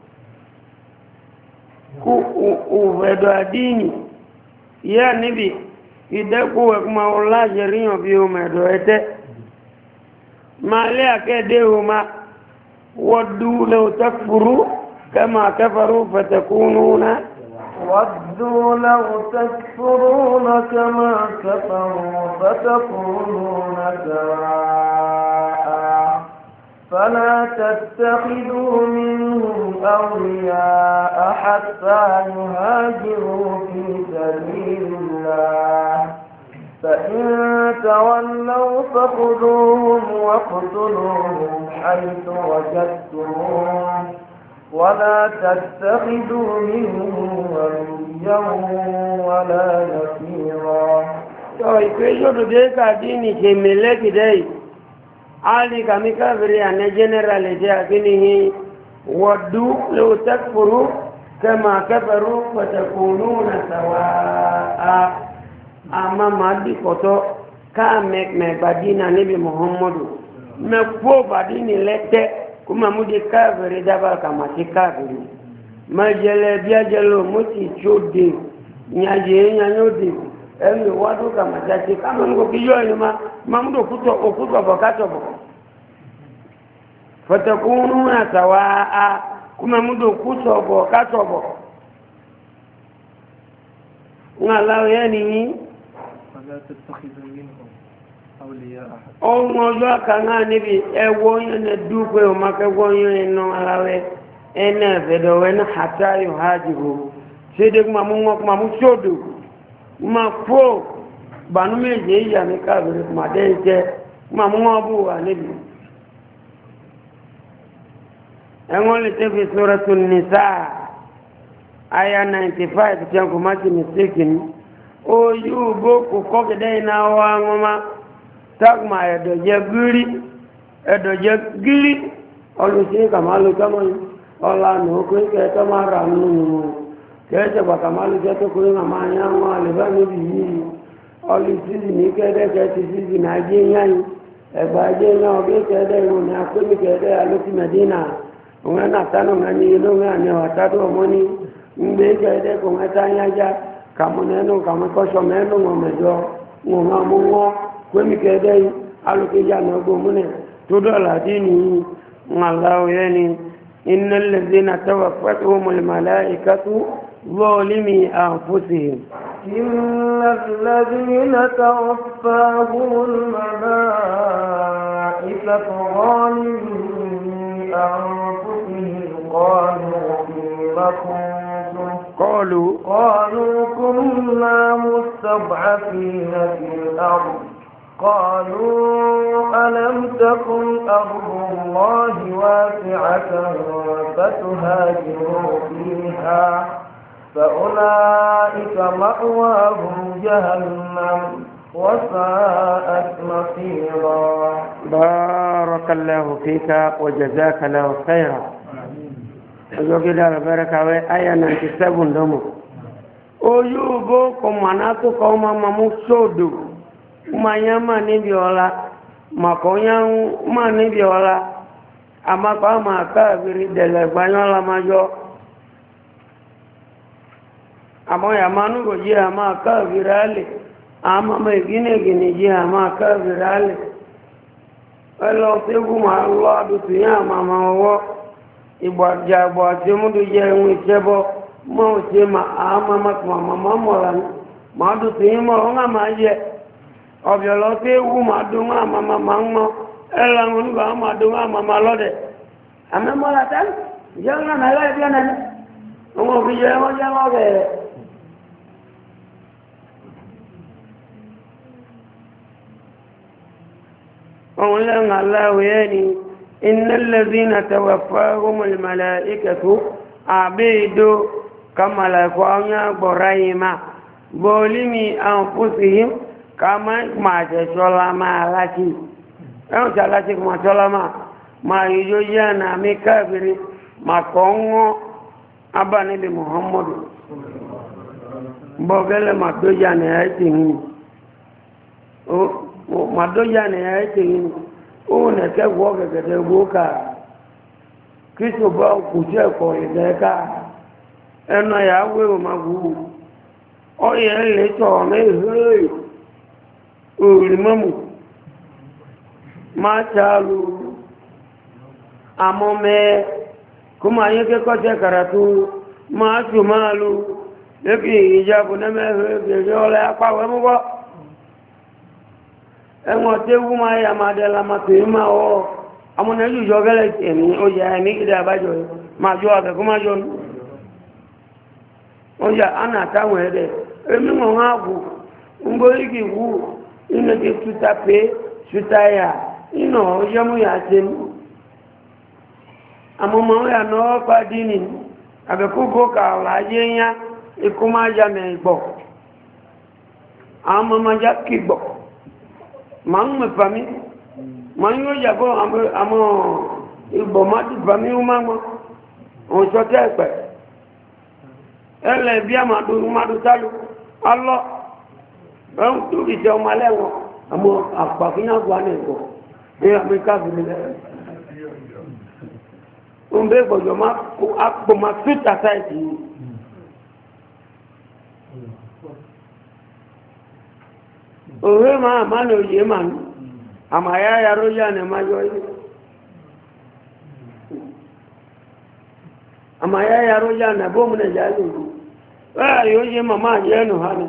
Speaker 1: kú òfẹ̀dọ̀ àdínì yẹ́ níbi ìdẹ́kù ẹ̀kùnmà ọlájẹ̀ ríyàn bí o mẹ̀dọ̀ ẹ̀tẹ́ ma lé àkẹ́dẹ́ o ma wọ́dú lẹ́o tẹ́kùrú kẹma kẹfàrú fẹ̀tẹ̀kúnú náà
Speaker 2: وَدُّوا لَوْ تَكْفُرُونَ كَمَا كَفَرُوا فَتَكُونُونَ سَوَاءً فَلَا تَتَّخِذُوا مِنْهُمْ أَوْلِيَاءَ حَتَّى يُهَاجِرُوا فِي سَبِيلِ اللَّهِ فَإِن تَوَلَّوْا فَخُذُوهُمْ وَاقْتُلُوهُمْ حَيْثُ وَجَدتُّمُوهُمْ ولا تتخذوا منهم وليا ولا نصيرا.
Speaker 1: tó ìpéjọ́ tó dé ká dínì ṣe mẹ́lẹ́ kìdẹ́ ali kami kafiri ane general dia kini wadu law takfuru kama kafaru fatakununa sawaa ama madi koto ka mek me badina nabi muhammadu me po badini lete kuma mudi kafiri daba kama kafiri majele biajelo muti chode nyaje nyanyodi emi wadu kama jati kama ngo kiyo ni ma mamudo kuto okuto bakato bo fatakununa sawaa kuma mudo kuto bakato bo ngalaw yani
Speaker 2: فلا تتخذوا منهم أولياء أحد
Speaker 1: ọmọ ọjọ́ kanáà níbi ẹwọ́ yẹn ní dúpẹ́ ọmọkẹwọ́ yẹn iná aláwẹ́ ẹnà ẹ̀fẹ̀dọ̀wẹ́ ní àtàyò hajjìbò ṣédé kúmà mú wọn kúmà mú ṣódò kúmà fó bànú méje ìyà ní káàbìrì kúmà dẹ́ jẹ́ kúmà mú wọn bú wà níbi ẹwọ́n lè tẹ́fì sọ́rọ̀ tún ní sáà aya ninety five tí a kò má ti mistake ní ó yóò bó kò kọ́kẹ́dẹ́ iná wa wọn má tágùmà ẹ̀dọ̀jẹ́ gírí ẹ̀dọ̀jẹ́ gírí ọlùsí kàmálù tọ́mọ̀ yìí ọlànà okó kẹtọ́ máa rà nínú kẹsẹ̀gbà kàmálù kẹtọ́ kó yìí máa yá wọn àlèbá níbi yìí ọlùsí ní kẹ́dẹ́kẹ́ ti sísì ní ajé yáyìn ẹ̀gbà ajé yán ọgbẹ́ kẹ́dẹ́ ìwọ̀n ní akómi kẹ́dẹ́ alókì mẹ́dínà òun ẹ̀ náà tánà wọn ní inú wọn ní ọ̀tádọ́ ọmọ ní ngbe kẹ́dẹ́ kò wọn tá yájá kàmúnẹ́nu kàmúkọ́sọ mẹ́nu wọn mẹ́jọ wọn máa mú wọn kwemi kẹ́dẹ́ alókèjà náà gbòmúnẹ̀ tó dọ̀là dín nìyí الله يعني إن الذين توفتهم الملائكة ظالمي أنفسهم
Speaker 2: إن الذين توفاهم الملائكة ظالمي أنفسهم قالوا فيما كنتم
Speaker 1: قالوا
Speaker 2: قالوا كنا مستضعفين في الأرض قالوا ألم تكن أرض الله واسعة فتهاجروا فيها فأولئك مأواهم جهنم وساءت مصيرا
Speaker 1: بارك الله فيك وجزاك الله خيرا أجوكي دار بركة آية نانتي سبون دمو أيوبو كماناتو كوما ممسودو manyama níbi ọlá màkọ̀nyáhún má níbi ọlá àmàkọ̀ àmà káàkiri dẹ̀lẹ̀ gbanyọ́lá májọ́ àmọ́yà mánúkò jí àmà káàkiri alẹ̀ àmàmà ìgínẹ̀gìnì jí àmà káàkiri alẹ̀ ẹlọ tẹ́gùn ma lọ àdùtù yá àmàmà ọwọ́ ìgbàjàgbà tí múdù jẹ́ ìwọ̀n ìṣẹ́bọ́ mọ́ òṣè àmàmà kùmàmà mọ́ra ma àdùtù yí mọ́ ọ́n àmà yẹ ọ̀bìọ̀lọ́ tí ewu máa dún àmàmà máa ń mọ́ ẹ̀rọ àwọn onígbà máa dún àmàmà lọ́dẹ̀ àmẹ́mọ́lá tẹ́lẹ̀ jẹ́ ọ̀nà mẹ́lá ìbí ọ̀nà ní ọmọ òfin jẹ́ wọ́n jẹ́ wọ́n bẹ̀rẹ̀ ọ̀hún lẹ́yìn aláwẹ̀ ni iná lẹ́bínà tẹwà fáwọn mọ̀lẹ́mọ̀lẹ́ àbẹ́ẹ̀dọ́ kàmàlẹ̀kọ́ ọ̀nyá gbọ̀rá yìí má bọ́ọ̀lì mi àwọn fúsìhìm kama ma je chola ma laki e o chala chi ma chola ma ma yo ya na mi kabiri ma kongo abane bi muhammad bogele ma do ya ne ai tin o ma do ya ne ai tin o ne ke wo ke ke wo ka kristo ba ku je ko ile ka eno ya we o ma gu o ye le to me he òrìmọ́mù máa ṣàlù àmọ́ mẹ́ kó máa yẹ́ kẹ́kọ́ tẹ́ kàràtú máa tù máa lù lẹ́kì ìjábù nẹ́mẹ́rẹ́ gẹ̀rẹ́ ọlẹ́ apáwẹ́ múgbọ́ ẹ̀wọ̀n tẹ́wú máa yà máa dẹ̀ lámàtò yí máa wọ́ amúnẹ́jù jọ gẹ́lẹ̀ ẹ̀mí ó yà ẹ̀mí ìdá àbájọ máa jọ àbẹ̀kú máa jọ ó yà ánà táwọn ẹ̀dẹ̀ èmi mọ̀ hàn àbò ń gbórí kì wú ino ke tuta pe tuta ya ino yamu ya ten amoma ya no pa dini abe ku go ka la yenya ikuma ya me gbo amoma ja ki gbo mang me pami ma yóò yàgbọ́ àmọ́ ìbọ̀ má ti bà mí ó máa mọ́ òun sọ tẹ́ ẹ̀pẹ̀ ẹlẹ́ bí a máa do máa do sálù alọ́ ẹ̀hún tó kìí ṣe ọmọ alẹ́wọ̀n àmọ́ àpàkínyàgbọ́ àná ẹ̀kọ́ ní amẹ́ríkà bìí lẹ́yìn òun bẹ́ẹ̀ gbọ́dọ̀ máa kó àpò máa tó tàtà ìdí yìí. òwe máa má lè yé màá nù àmà ya yàrá yà ní ma yọ yìí àmà ya yàrá yà ní bóun ní ìjà lè lù bẹ́ẹ̀ yóò yé màmá yẹ nù hàn ní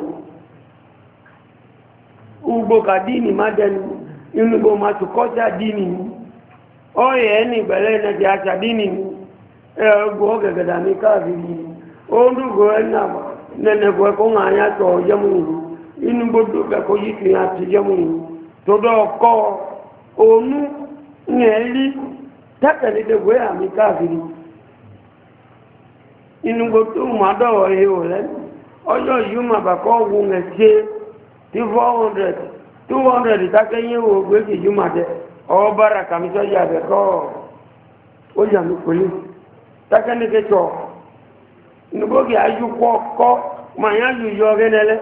Speaker 1: ugbo ka díìnì má dẹnu inú gbò má tó kọ́sà díìnì ní ọ̀yẹ̀ ẹni ìgbẹ̀lẹ̀ ẹ̀nà ti àṣà díìnì ní ẹ̀ẹ́gbò ọ̀gẹ̀gẹ̀dà ní káàkiri ó ń dùgbò ẹ̀nà nẹ̀nẹ̀kọ̀ ẹ̀kọ́ ń àyà tọ̀ ọ̀jẹ́mú yìí inú gbogbo ẹ̀kọ́ yìí fi hàn ti jẹ́mú yìí todo ọkọ̀ onú ní ẹ̀rí tẹ́kẹ̀lẹ́dẹ̀gbé àmì káàkiri inú gbogbo mọ́dọ̀wọ̀ ihò rẹ̀ ọjọ́ yìí ma bàkọ́ ogun ẹ̀ṣẹ́ tí four hundred two hundred tákẹ́yìn owó gbé kì yìí ma jẹ ọwọ́ bára kàmísọ́jà bẹ̀kọ́ ó yà mí pẹ̀lú tákẹ́lẹ́kẹ́tọ̀ inú gbogbo ayúkọ́ kọ́ màá yù yọ gẹ́nẹ́lẹ́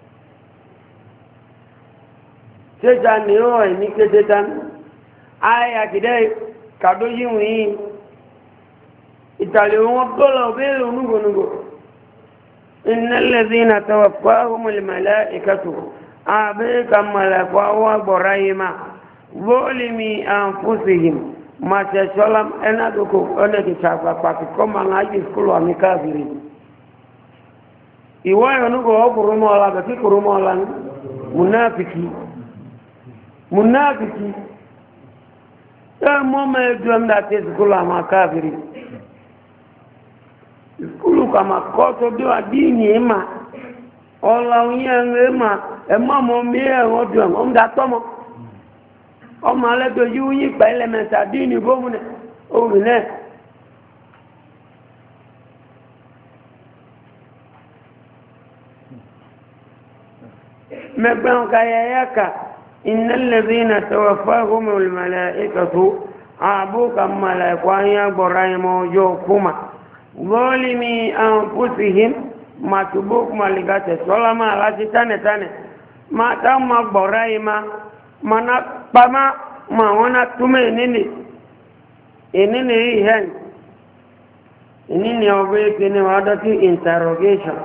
Speaker 1: tẹ́jà ní ọ̀ ní kéde tán ayé àkìdẹ́ kàdó yíwù yìí ìtàlẹ̀ wọn bọ́lọ̀ bẹ́ẹ̀rẹ̀ onúgbònúgbò iná lẹ́sí iná tọwọ́ fún ahùnmọ̀lẹ̀mọ̀lẹ́ ìkẹtù àbẹ́ẹ̀kà mọ̀lẹ̀kọ́ wọ́n gbọ̀rọ̀ yìí ma bọ́ọ̀lì mi àǹfúsìhìm ma ṣe ṣọ́lá ẹnàdókò ọ̀nẹ́kìtà pàpàkì kọ́ ma ń ájì skúlù àmì káàkiri ìwọ́ ìrọ̀nùgbò ọkùnrin mọ́ ọ̀la bẹ̀kí kùrùmọ́ ọ̀la munafiki munafiki ẹ mọ́ mẹ́ ẹjọ́ ń dàtí skúlù àmà káàkiri skúlù kàmà kọ́ tó bí wà díìnì ẹ̀mà ọ̀la òyìn ẹ̀mà ẹ̀mọ́ mọ́ mí ẹ̀rọ dùn ọ̀m dàtọ́mọ́ ọmọ alẹ́dọ̀ yíwú yí pa ẹlẹ́mẹ̀ta díìnì bómúnẹ̀ òun náà مبان كاياك إن الذين توفاهم الملائكة أبوك ملائكة يبراهيم وجوكما ظالمي أنفسهم ما تبوك ملائكة سلما لا تتاني تاني ما تم براهيم ما نقبما ما هنا تمينيني إنني هن إنني أبيك إني وعدتي interrogation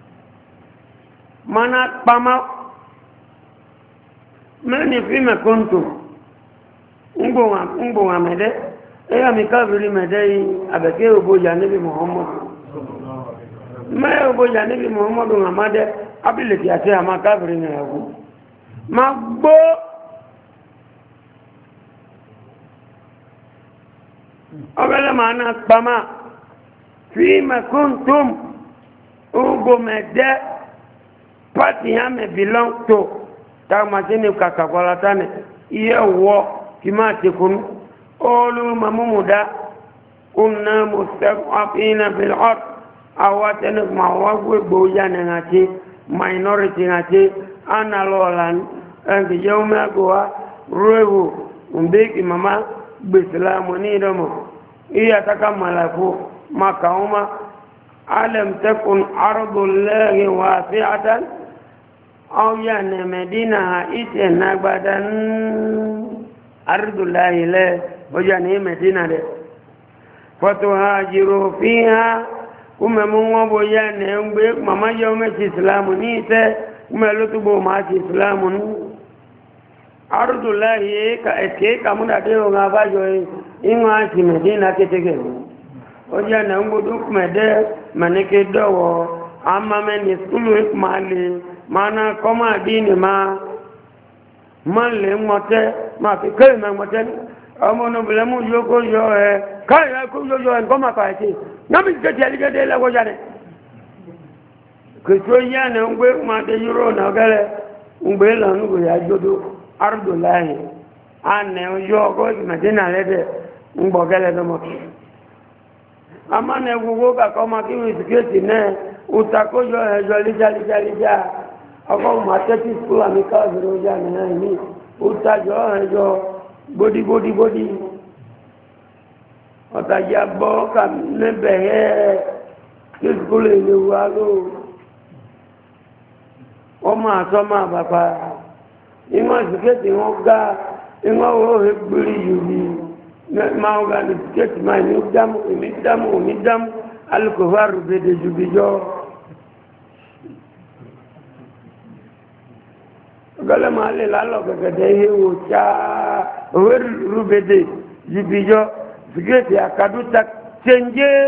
Speaker 1: ما نقبما mẹ́ni fi mẹ́kọ́ntò ń gbòwà mẹ́dẹ́ ẹ̀yà mi káàkiri mẹ́dẹ́ yìí àbẹ̀kẹ́ òbójà níbi muhammadu mẹ́ òbójà níbi muhammadu àmádẹ́ abílẹ̀kì àti àmà káàkiri ní ẹ̀kú ma gbó ọgbẹ́lẹ̀ ma náà pàmà fi mẹ́kọ́ntò ń gbò mẹ́dẹ́ pàtì yà mẹ́ belong to táwọn tí ní kàkàkọ́lá tánì iye wọ́ kí máa ti kún olú mamúmúdá kúnná mustaqafina fil ard àwọn tẹ́nì ma wọ́n gbogbo ya ní àti minority àti analọ́ọ̀lán ẹnkì jẹ́ mẹ́gbọ́wá rúwẹ́wò mbéèkì mama gbèsìlámù ní ìdọ́mọ̀ iya taka malaku makauma alam takun ardullahi wasi'atan أو يعني مدينة إيش نقبضن أرض الله له وجاني مدينة له فتهاجروا فيها كما من بيان يومك ما يوم الإسلام نيته كما لتبو ما الإسلام أرض الله كأكيد كم ناديه غافجوا إنه أشي مدينة كتير وجاني يومك مدة منكدو أما من يسكلوا مالي mana koma dini ma man le mote ma fi kele ma mote amo no bele mu yoko yo e kai ya ku yo yo en koma pa ti na mi je je lige de la go jane ko to ya ne ngwe ma de euro na gele ngbe la nu go ya jodo ardu lahi ane yo go medina le de ngbo gele no mo ama ne gugo ka koma ki mi siketi ne utako yo e jo lija lija lija ọkọ̀ màtẹ́tì skúl àmìká ìròyìn àmìyàn ní òtàjọ́ ẹjọ́ body body body ọ̀tajà bọ́ kà níbẹ̀ yẹ́ kí skúlù ìlú wa ló wọ́n máa sọ máa bàbá ìwọ̀n ìsìkéètì wọn gá ìwọ̀n owó ìgbìrì yìí máa gá ní ìsìkéètì máa ní dámù èmi dámù òní dámù alùkòfàrù bèdè jùbìjọ́ ọgọ́lẹ̀ máa lè lálọ́ gẹ̀gẹ̀dẹ̀ ihe wò cháá òwe rúbèdè jùbìjọ́ ìsìkéètì àkàdúta tẹ́njẹ́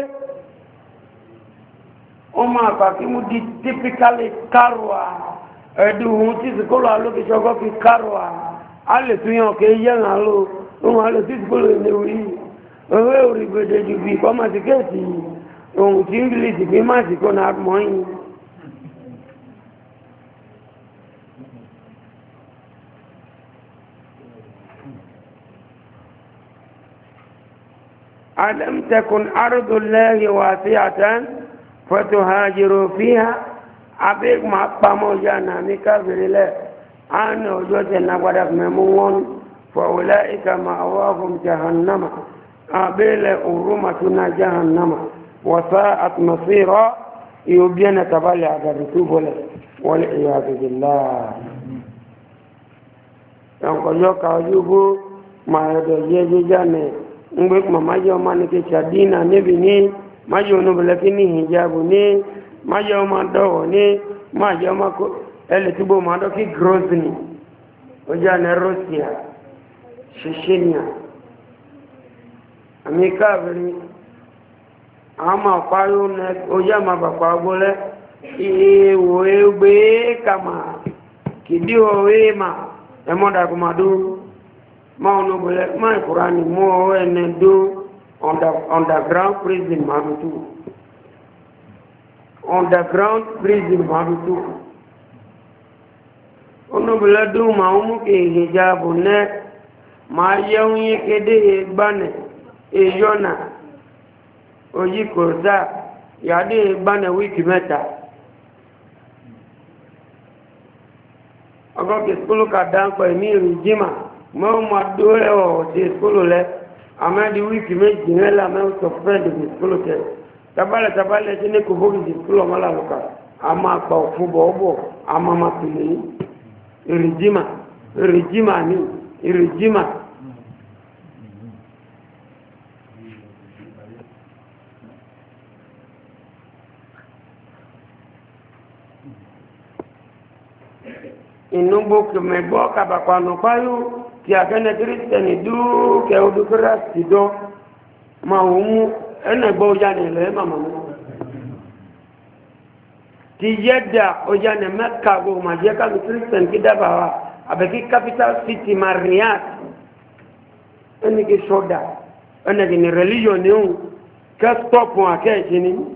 Speaker 1: ọmọ àpàkímú di typically kárùwà ẹ̀dùn ohun tí ìsìkólò alókèṣọ́gọ́ fi kárùwà a lè tún yàn kí yẹ́ ń lò ohun alò tí ìsìkólò ìléwò yìí owó orí gbèdè jù bí kọ́ máa ti kéèsì ohun tí english fi máa sì kó náà mọ́ yìí alam takun ardullahi wasi'atan fatuhajiru fiha abeg ma pamo jana mi kabirile ana ojote na gwada memuwon fa ulaika ma'awahum jahannama abele uruma tuna jahannama wa sa'at masira yubyana tabali agaritu bole wal iyad billah dan ko yoka yugo ma yodo yeje jane ngbe mama yo manike chadina nebi ni majo no belakini hijabu ni majo ma do ni majo ma ko ele tubo ma do ki Grozny oja na Russia Chechnya Amerika veri ama payo na oja ma ba kwa gole e wo egbe kama kidio wema e moda kumadu ma ono bele ma Qur'ani mo ene do Under, underground prison marutu underground prison marutu ono biladu maumu ke hijabu ne ma yeun yi kede gbane e yona oyi koza ya de gbane wiki meta ogo ke skulu ka dan ko mi rijima mo ma do e o ti skulu le amadi wiki meji ngela me suspend the school ke tabale tabale jine ko bogi di school mala loka ama pa ofubo obo ama mapili irijima irijima ni irijima inumbo ke mebo ka ba kwa no payu ki akene kristeni du ke odu krasti do ma umu ene gbo jane le mama mo ti yedda o jane makka go ma je ka kristen ki daba wa abeki capital city mariat ene ke soda ene ke ni religion ni un ka stop mo ake jini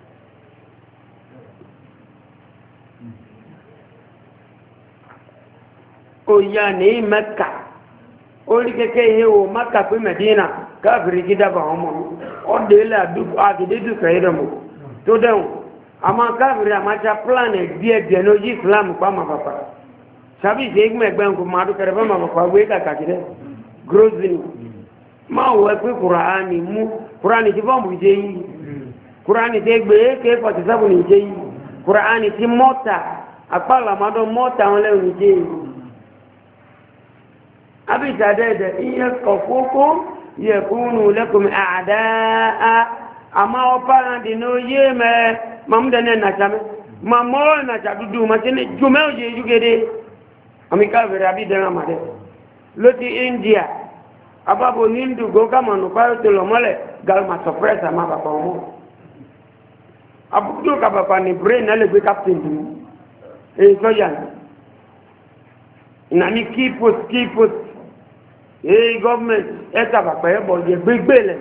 Speaker 1: o ya ni makka ori keke ihe o maka pe medina kafiri gida ba omo o de la du agide du kaire mo to den ama kafiri ama cha plan e die die no ji islam pa ma papa sabi je igme gbe nko ma du kare ba ma papa we ka kakide Grozny ma wo pe qur'ani mu qur'ani ti bombu je yi qur'ani te gbe ke forty-seven ni je yi qur'ani ti mota apala ma do mota on le ni je yi أبي جديد إن يسقفوكم يكونوا لكم أعداء أما أفعل دينو يما ممدنا نشامي مامو نشادو ما تني جمعو جيجو كده أمي كافر أبي دنا ما ده لوتي إنديا أبا بو هندو غو كما نقايو تلو مالي قال ما سفرس ما بابا مو أبو كدو كبابا نبرين نالي بي كابتن دي إيه سويان ناني كيبوس كيبوس Hey, government, eta papa ebo je gbegbele.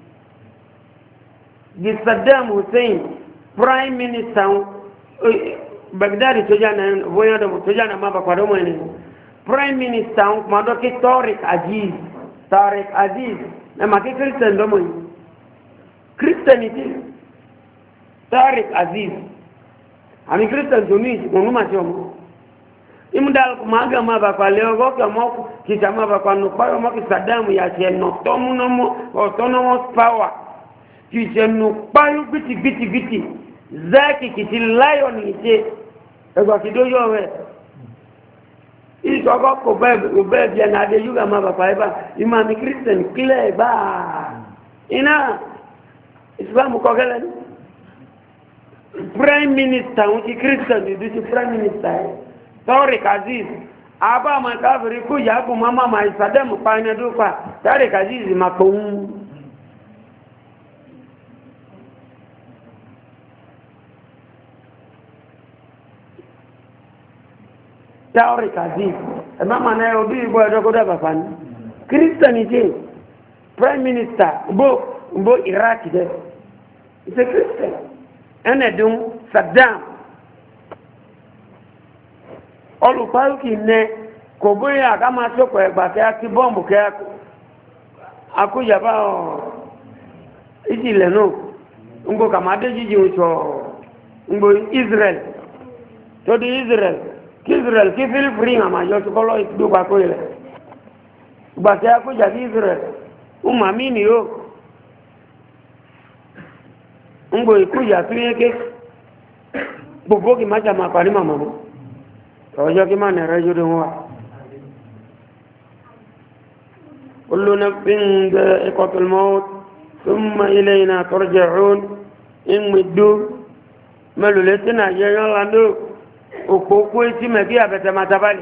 Speaker 1: Di Saddam Hussein, Prime Minister, Baghdadi tojana voya do tojana maba kwa domo ni. Prime Minister madoki Tariq Aziz, Tariq Aziz, na maki Christian domo ni. Christianity. Tariq Aziz. Ami Christian domi konuma chomo. imdal kumaga mabakwa leo goka mo kisha mabakwa no kwa mo kisadamu ya cheno tomunomo autonomous power kisha no payu biti biti biti zaki kiti lion ite ego kidoyo we iso go ko be be bia na de yuga mabakwa eba imam christian kile ba ina islam ko gele prime minister uti christian du prime minister Tariq Aziz aba makafiri kuja hapo mama maisadamu panya dupa Tariq Aziz makomu Tariq Aziz mama naye odi bwa dokoda bafani Christianity prime minister bo bo Iraq de it's a Christian ene dun Saddam olùpàákì ní kò bóyá àká máa sọ́pọ̀ ẹgbà kẹ́ á kí bọ́m̀bù kẹ́ akójàbá ìjìnlẹ̀ náà ń gbò kà máa dé jíjì oṣù ń gbò Israel tó di Israel kí Israel kí fílífìrí àmàjọ tó kọ́lọ́ ìdúgba kó ilẹ̀ ìgbà kẹ́ akójàbí Israel ń mà mí ni ó ń gbò ìkójà tó yẹ ké gbogbo kì má jà máa parí màmá mọ́ ọjọ́ kí máa nẹ̀rẹ́ jù dùn wá olùnàfin gẹ ikọ̀tùlmọ́ tó mọ ilẹ̀ iná tọrọjẹ̀ òun ìmìdó mẹ́lùlẹ́ tí náà yẹ yán landó òkòókò etí mẹ́kí àbẹ̀tẹ̀ matabali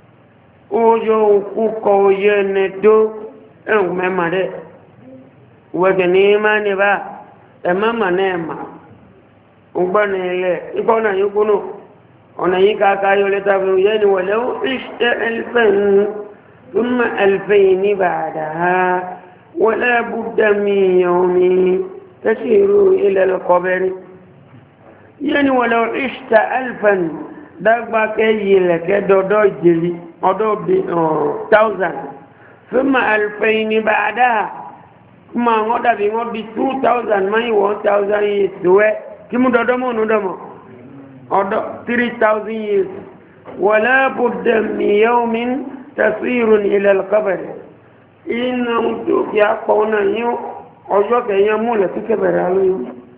Speaker 1: ojo òkú kọ oyé ní dó ẹ̀rùn mẹ́mà dẹ̀ wẹ̀kẹ̀ ní má ní bá ẹ̀má mà náà mà ń gbọ́ ní ilẹ̀ ikọ́ náà yóò kúnnù ọ̀nà yìí káàkà yóò lè tàbí yẹ́ ni wọ̀lẹ́ ìṣẹ́ ẹlfẹ́yìn ثم ألفين بعدها ولا بد من يوم تسير إلى القبر يعني ولو عشت ألفا دقبا كي لك دودو جلي دودو thousand ثم ألفين بعدها ما غدا بيغدي two thousand ما ي one thousand years كم دودو مو ندمو أو three thousand years ولا بد من يوم تسير إلى القبر إنه يقول يو أجوك يمول تكبر عليه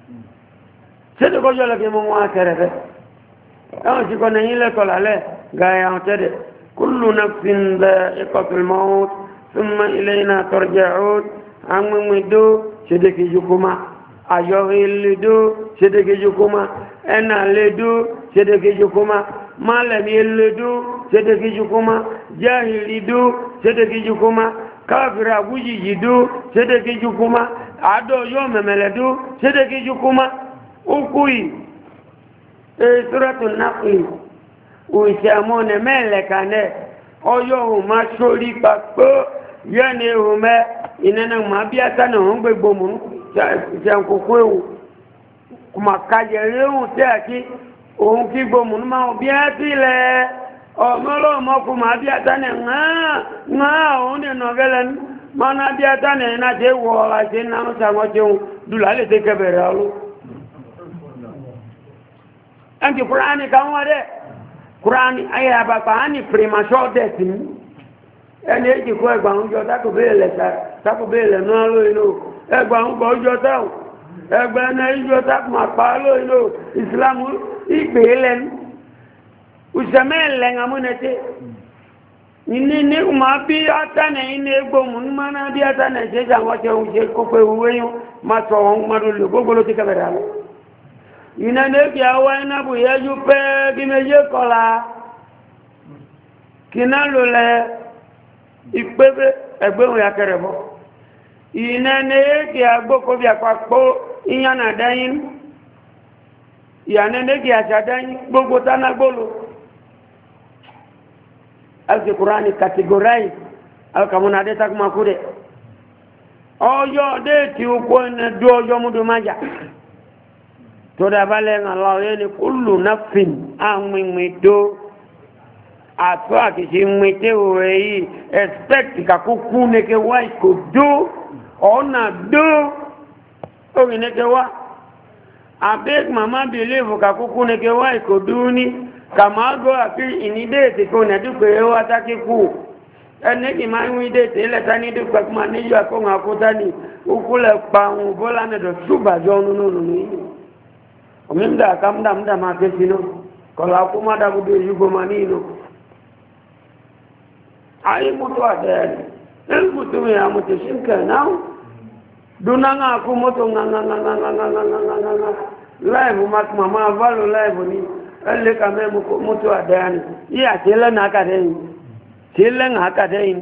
Speaker 1: سيدك أجو لك يمو آكره أو شكونا إلا طلع له قايا عتده كل نفس ذائقة الموت ثم إلينا ترجعون عم مدو سيدك يجوكما أجوه اللدو سيدك يجوكما أنا اللدو سيدك يجوكما ما لم يلدو سيدك يجوكما jahili du sedeki jukuma kafira bujiji du sedeki jukuma ado yo memele du sedeki jukuma ukui e suratul nahl uishamone melekane oyo ma sori papo yane hume inena mabia kana ngbe gbomu jan kokwewu kuma kaje reun te aki ohun ki gbomu ma obi atile ọmọlọ́ ọmọkùn máa bí àtànẹ̀ ńlá òun ní nọ̀gẹ́lẹ̀ mọ́ná bí àtànẹ̀ iná jẹ́ wọ ọ̀rọ̀ àti iná ń sàwọn jẹun dùlà lè tẹ́ kẹbẹ̀rẹ̀ ọlú ẹnkì kúránì kan wọ́n dẹ̀ kúránì ayé àbàpà á ní premature death ní ẹni èjì kó ẹgbà ń jọ tákùbẹ̀ẹ̀lẹ̀ náà lóyìnbó ẹgbà ń gbọ́ jọ táwọn ẹgbà ẹ̀nà ìjọ tákùmàpá lóyìnbó ìsìlámù ìgbèélẹ́nu usemele ngamunete ini ni uma bi atane ine egbo mun mana bi atane je jango je uje ko pe uweyo ma so won ma do lo gogolo ti kabera ina ne bi awa ina bu ye ju pe bi me je kola kina lo le ipebe egbe un ya kerebo ina ne ki agbo ko bi apapo iyan na dayin ya ne ne ki aja dayin gbogbo tanagbolo alki Qur'ani categorize alkamuna de tak makude oyo de ti uko na dojo mudu maja to da bale Allah yeni kullu nafsin amimido ato akisi mwete oyi expect ka kukune ke wai ko do ona do ogine ke wa abeg mama believe ka kukune ke wai ko do ni kama go aki inidate ko na du pe o ataki ku ene ki ma wi de te le tani du pa ma ni yo ko nga ko tani u ku le pa un bola ne do suba jo nu nu ni o min da kam dam da ma ke sino ko la ku ma da bu de yu go ma ni no ai mutu ade el mutu ya mutu shinka now dunanga ku moto nga nga nga nga nga nga nga nga nga live mak mama valo live ni ele kame mutu adani ya tele na kadai tele na kadai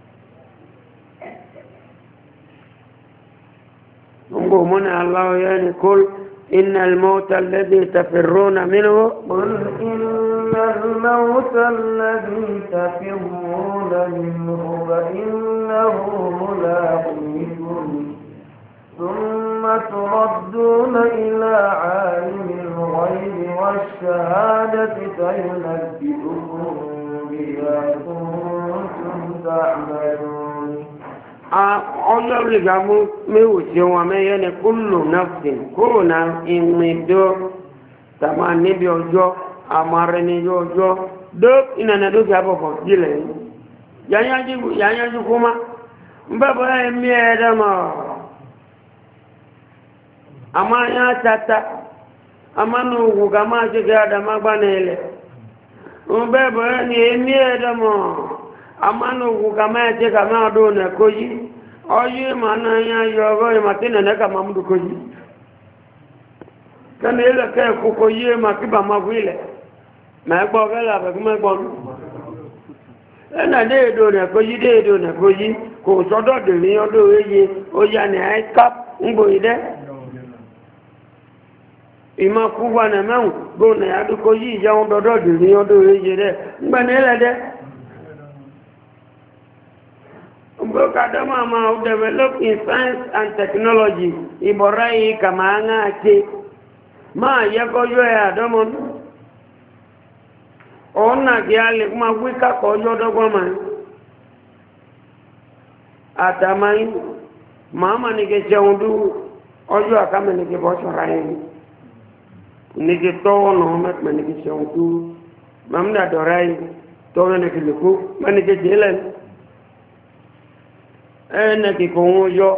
Speaker 1: ngo mona allah yani kul innal mauta alladhi tafirruna minhu
Speaker 2: qul innal mauta alladhi tafirruna minhu fa innahu mulaqikum ثم تردون إلى عالم الغيب والشهادة فينبئكم بما كنتم تعملون.
Speaker 1: ọjọ́ ìgbàmú méwò tí wọ́n mẹ́yẹ́ ni kúlù náfin kúrò náà ìrìnjọ́ tàbí níbi ọjọ́ àmàrẹ ní ọjọ́ dó ìnànà dókè àbọ̀fọ̀ jílẹ̀ yányájú kúmá ń bẹ́bọ̀ ẹ̀mí ẹ̀ẹ́dẹ́mọ̀ ama ya tata ama no wu kama je ga da magbanele umbe bo ni emi edamo ama no wu kama je kama do na koji oyi mana ya yo go ma tina na kama mdu koji kana ile ka ku koji ma kiba magwile ma gbo gala ba kuma gbo ena de do na koji de do na koji ko sodo de ni odo eye o ya ni ai cap ngbo ide ima kuwa na mẹ́un góònà àdúkọ yí ìjáun dọ́dọ́ dì ní ọdún oríje rẹ̀ ńgbẹ̀ ní ẹlẹ́dẹ́ ọgbọ́kadọ́ máa máa develop in science and technology ìbọ̀rá yìí kà máa ń àti máa yẹ́kọ́jọ́ ẹ̀ àdọ́mọ́ ọ̀nà kí a lè máa wí kákọ̀ ọjọ́ dọ́gbọ́n máa àtàmáyí máa mà ní kí ṣẹun dú ọjọ́ àkámẹ́ ní kí bọ́ ṣọ́ra yìí niki towo no mek maniki shonku mamna dorai towo niki liku maniki jelen ene ki konjo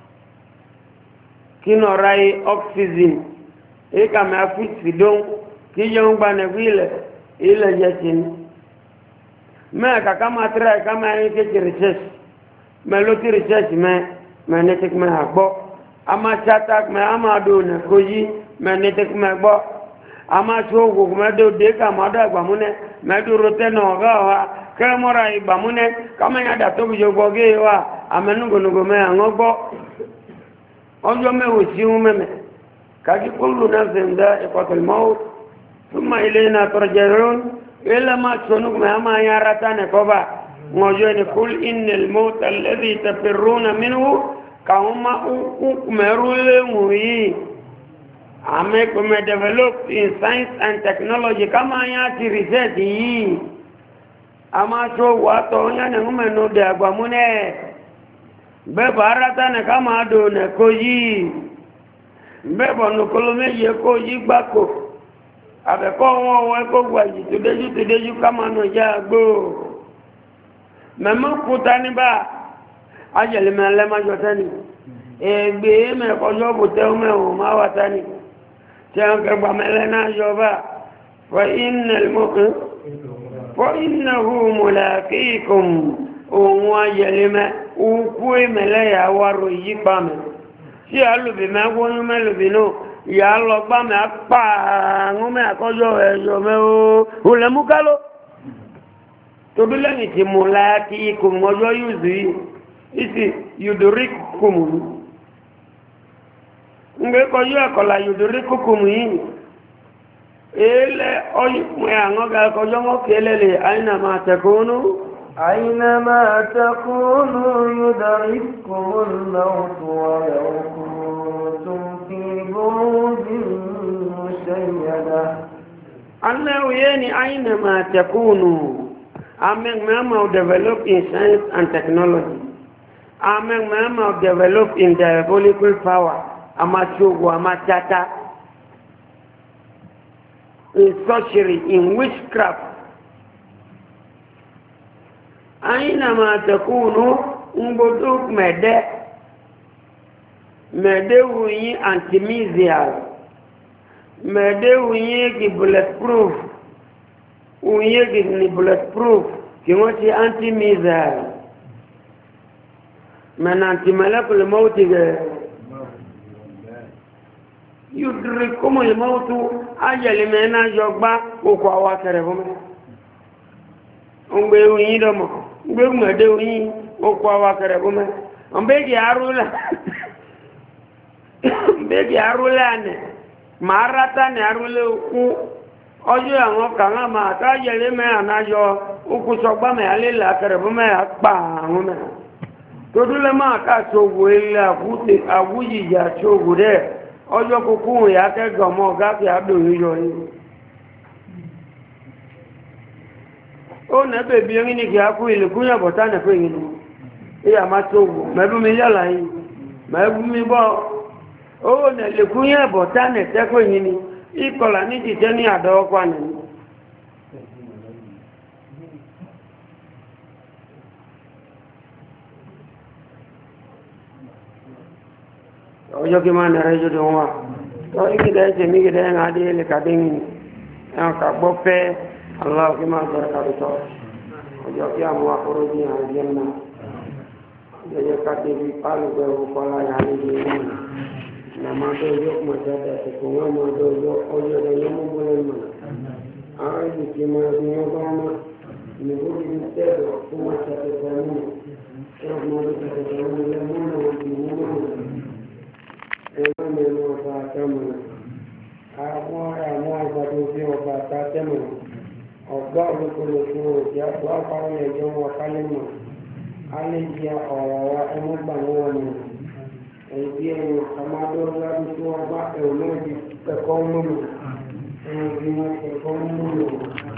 Speaker 1: kino rai oxygen e kama afit sidon ki jong bane wile ile jetin me ka kama try kama yake research me lo ti research me manetik me agbo ama chatak me ama do na koji mẹ́nẹ́tẹ́kù mẹ́gbọ́ a máa tí ó gbogbo mẹ́dọ̀ dé ká máa dọ̀ ìgbàmúnẹ́ mẹ́dọ̀ rotẹ́ náà ọ̀gá wa kẹ́mọ́ra ìgbàmúnẹ́ kámẹ́yàdà tóbi jọ gbọ́gé wa àmẹ́nugbònugbò mẹ́ àwọn gbọ́ ọjọ́ mẹ́wò sí ń mẹ́mẹ́ kájí kúlù náà fi ń dá ìpọ̀tẹ̀lmọ́ túnmọ̀ ilé iná tọrọjẹrún ilẹ̀ máa tónú mẹ́ a máa yára tá nẹ̀kọ́bà ọjọ́ ni kúl ìnẹ̀lmọ́ tàlẹ́bì tẹ̀fẹ̀rún mínú káwọn máa ń mẹ́rú léwu yìí àmì kòmẹ̀ develop in science and technology kama ya ti research yìí a máa tó wà tọ́ yánà ń mẹ́nu dẹ̀ àgbàmúnẹ̀ bẹ́bọ̀ arátá nẹ̀ ká máa dò nẹ̀ kó yìí bẹ́bọ̀ nùkúlù méje kó yí gbákò àbẹ̀kọ́ wọn wọ́n kó gbà yìí tòdéjú tòdéjú ká máa nù já gbó mẹ́mọ́ kúta níbà ajẹ̀lẹ̀mẹ́lẹ́májọ tẹ́ni ẹgbẹ́ mẹ́kọjọ́ bò tẹ́ mẹ́wọ̀n máa wà tẹ́ni tí a ń kẹgbà mẹ́lẹ́ náà yọba fọ́ínàhù mọ̀láàkíkùn ohun ayẹlẹ́mẹ́ òkú ìmẹ̀lẹ́ yàwárò yí pàmẹ́ tí a lùbì mẹ́gbónú mẹ́lùbì náà ìyá lọ gbá mẹ́ apá àwọn mẹ́ àkọ́jọ́ ẹ̀yọ mẹ́ o lẹ́múkálò tóbi lẹ́yìn tí mọ̀láàkíkùn ọjọ́ yóò sí ìsì yùdóríkùn ngbe kọjú ẹ̀kọ́lá yòdórí kúkùmù yìí ilẹ̀ ọ̀yìnpẹ̀ àwọn ọgá ẹ̀kọ́jọ́ wọ́n kí ẹlẹ́lẹ̀ àìnà máa tẹ̀kúnú
Speaker 2: àìnà máa tẹ̀kúnú yòdórí kúmùn náà tó wọ́n tó fi gbóòdì ṣẹ́yẹ̀dá
Speaker 1: aláwòye ni àìnà máa tẹ̀kúnú amẹ́gbẹ̀mọ̀ develop in science and technology amẹ́gbẹ̀mọ̀ develop in diabolical power amachogbo amachata in sorcery, in witchcraft. أينما تكونوا نبدوك مدى مدى وي antimisial مدى وي bulletproof وي bulletproof كما تي antimisial من antiملك الموت يدرككم الموت أجل من أجوبا وكوا وكرهما ngbe oyin do mo ngbe ngade oyin o kwa wa kare bo me ngbe ki arula ngbe ki arula ne marata ne arule ku ojo àwọn kan ma ta yele me anajo uku sogba me ale la kare bo me apa àwọn me to dule ma ka sogo ile akute awuyi ya sogo de ojo kuku ya ke gomo ga fi ado yo yi ó nẹ́bẹ̀ bí orí ní kí a kú ìlẹ̀kún yàbọ̀ tánà pé ìlú ìyà máa tó wù mẹ́bú mi yàlá yìí mẹ́bú mi bọ́ ó nẹ̀lẹ̀kún yàbọ̀ tánà tẹ́kọ̀ yìí ni ìkọlà ní ti tẹ́ ní àdọ́ọ́kwà nìí ọjọ́ kí máa nẹ̀rẹ́ jù wọn tó ìkìdẹ́ ẹ̀ṣẹ̀ ní ìkìdẹ́ ẹ̀ ń adé ilẹ̀ kàdé yìí ẹ̀ kà gbọ́ fẹ́ Allah ki ma baraka to ojo ki amu akoro ji an jenna je je ka de bi palu be ko la ya ni ji na ma do yo ma da da ko ma ma do yo ojo de yo mo mo le ma ai ni ki ma ni yo do ma ni go ni te do ko ma cha te ko ni e mo do te ko ni le mo no ni mo no e ma me no ba ta mo a mo ra mo ba do ti o ba ta te mo ọgbà olùkọlùkù òjì àpò àpáwọn ẹjọ wọn kálẹ mọ alẹ jẹ ọrọ wa ẹmọgbà wọn mọ ẹbí ẹnu àmàdó láti tí wọn bá ẹwọn náà di kẹkọọ mọmọ ẹwọn bí wọn kẹkọọ mọmọ.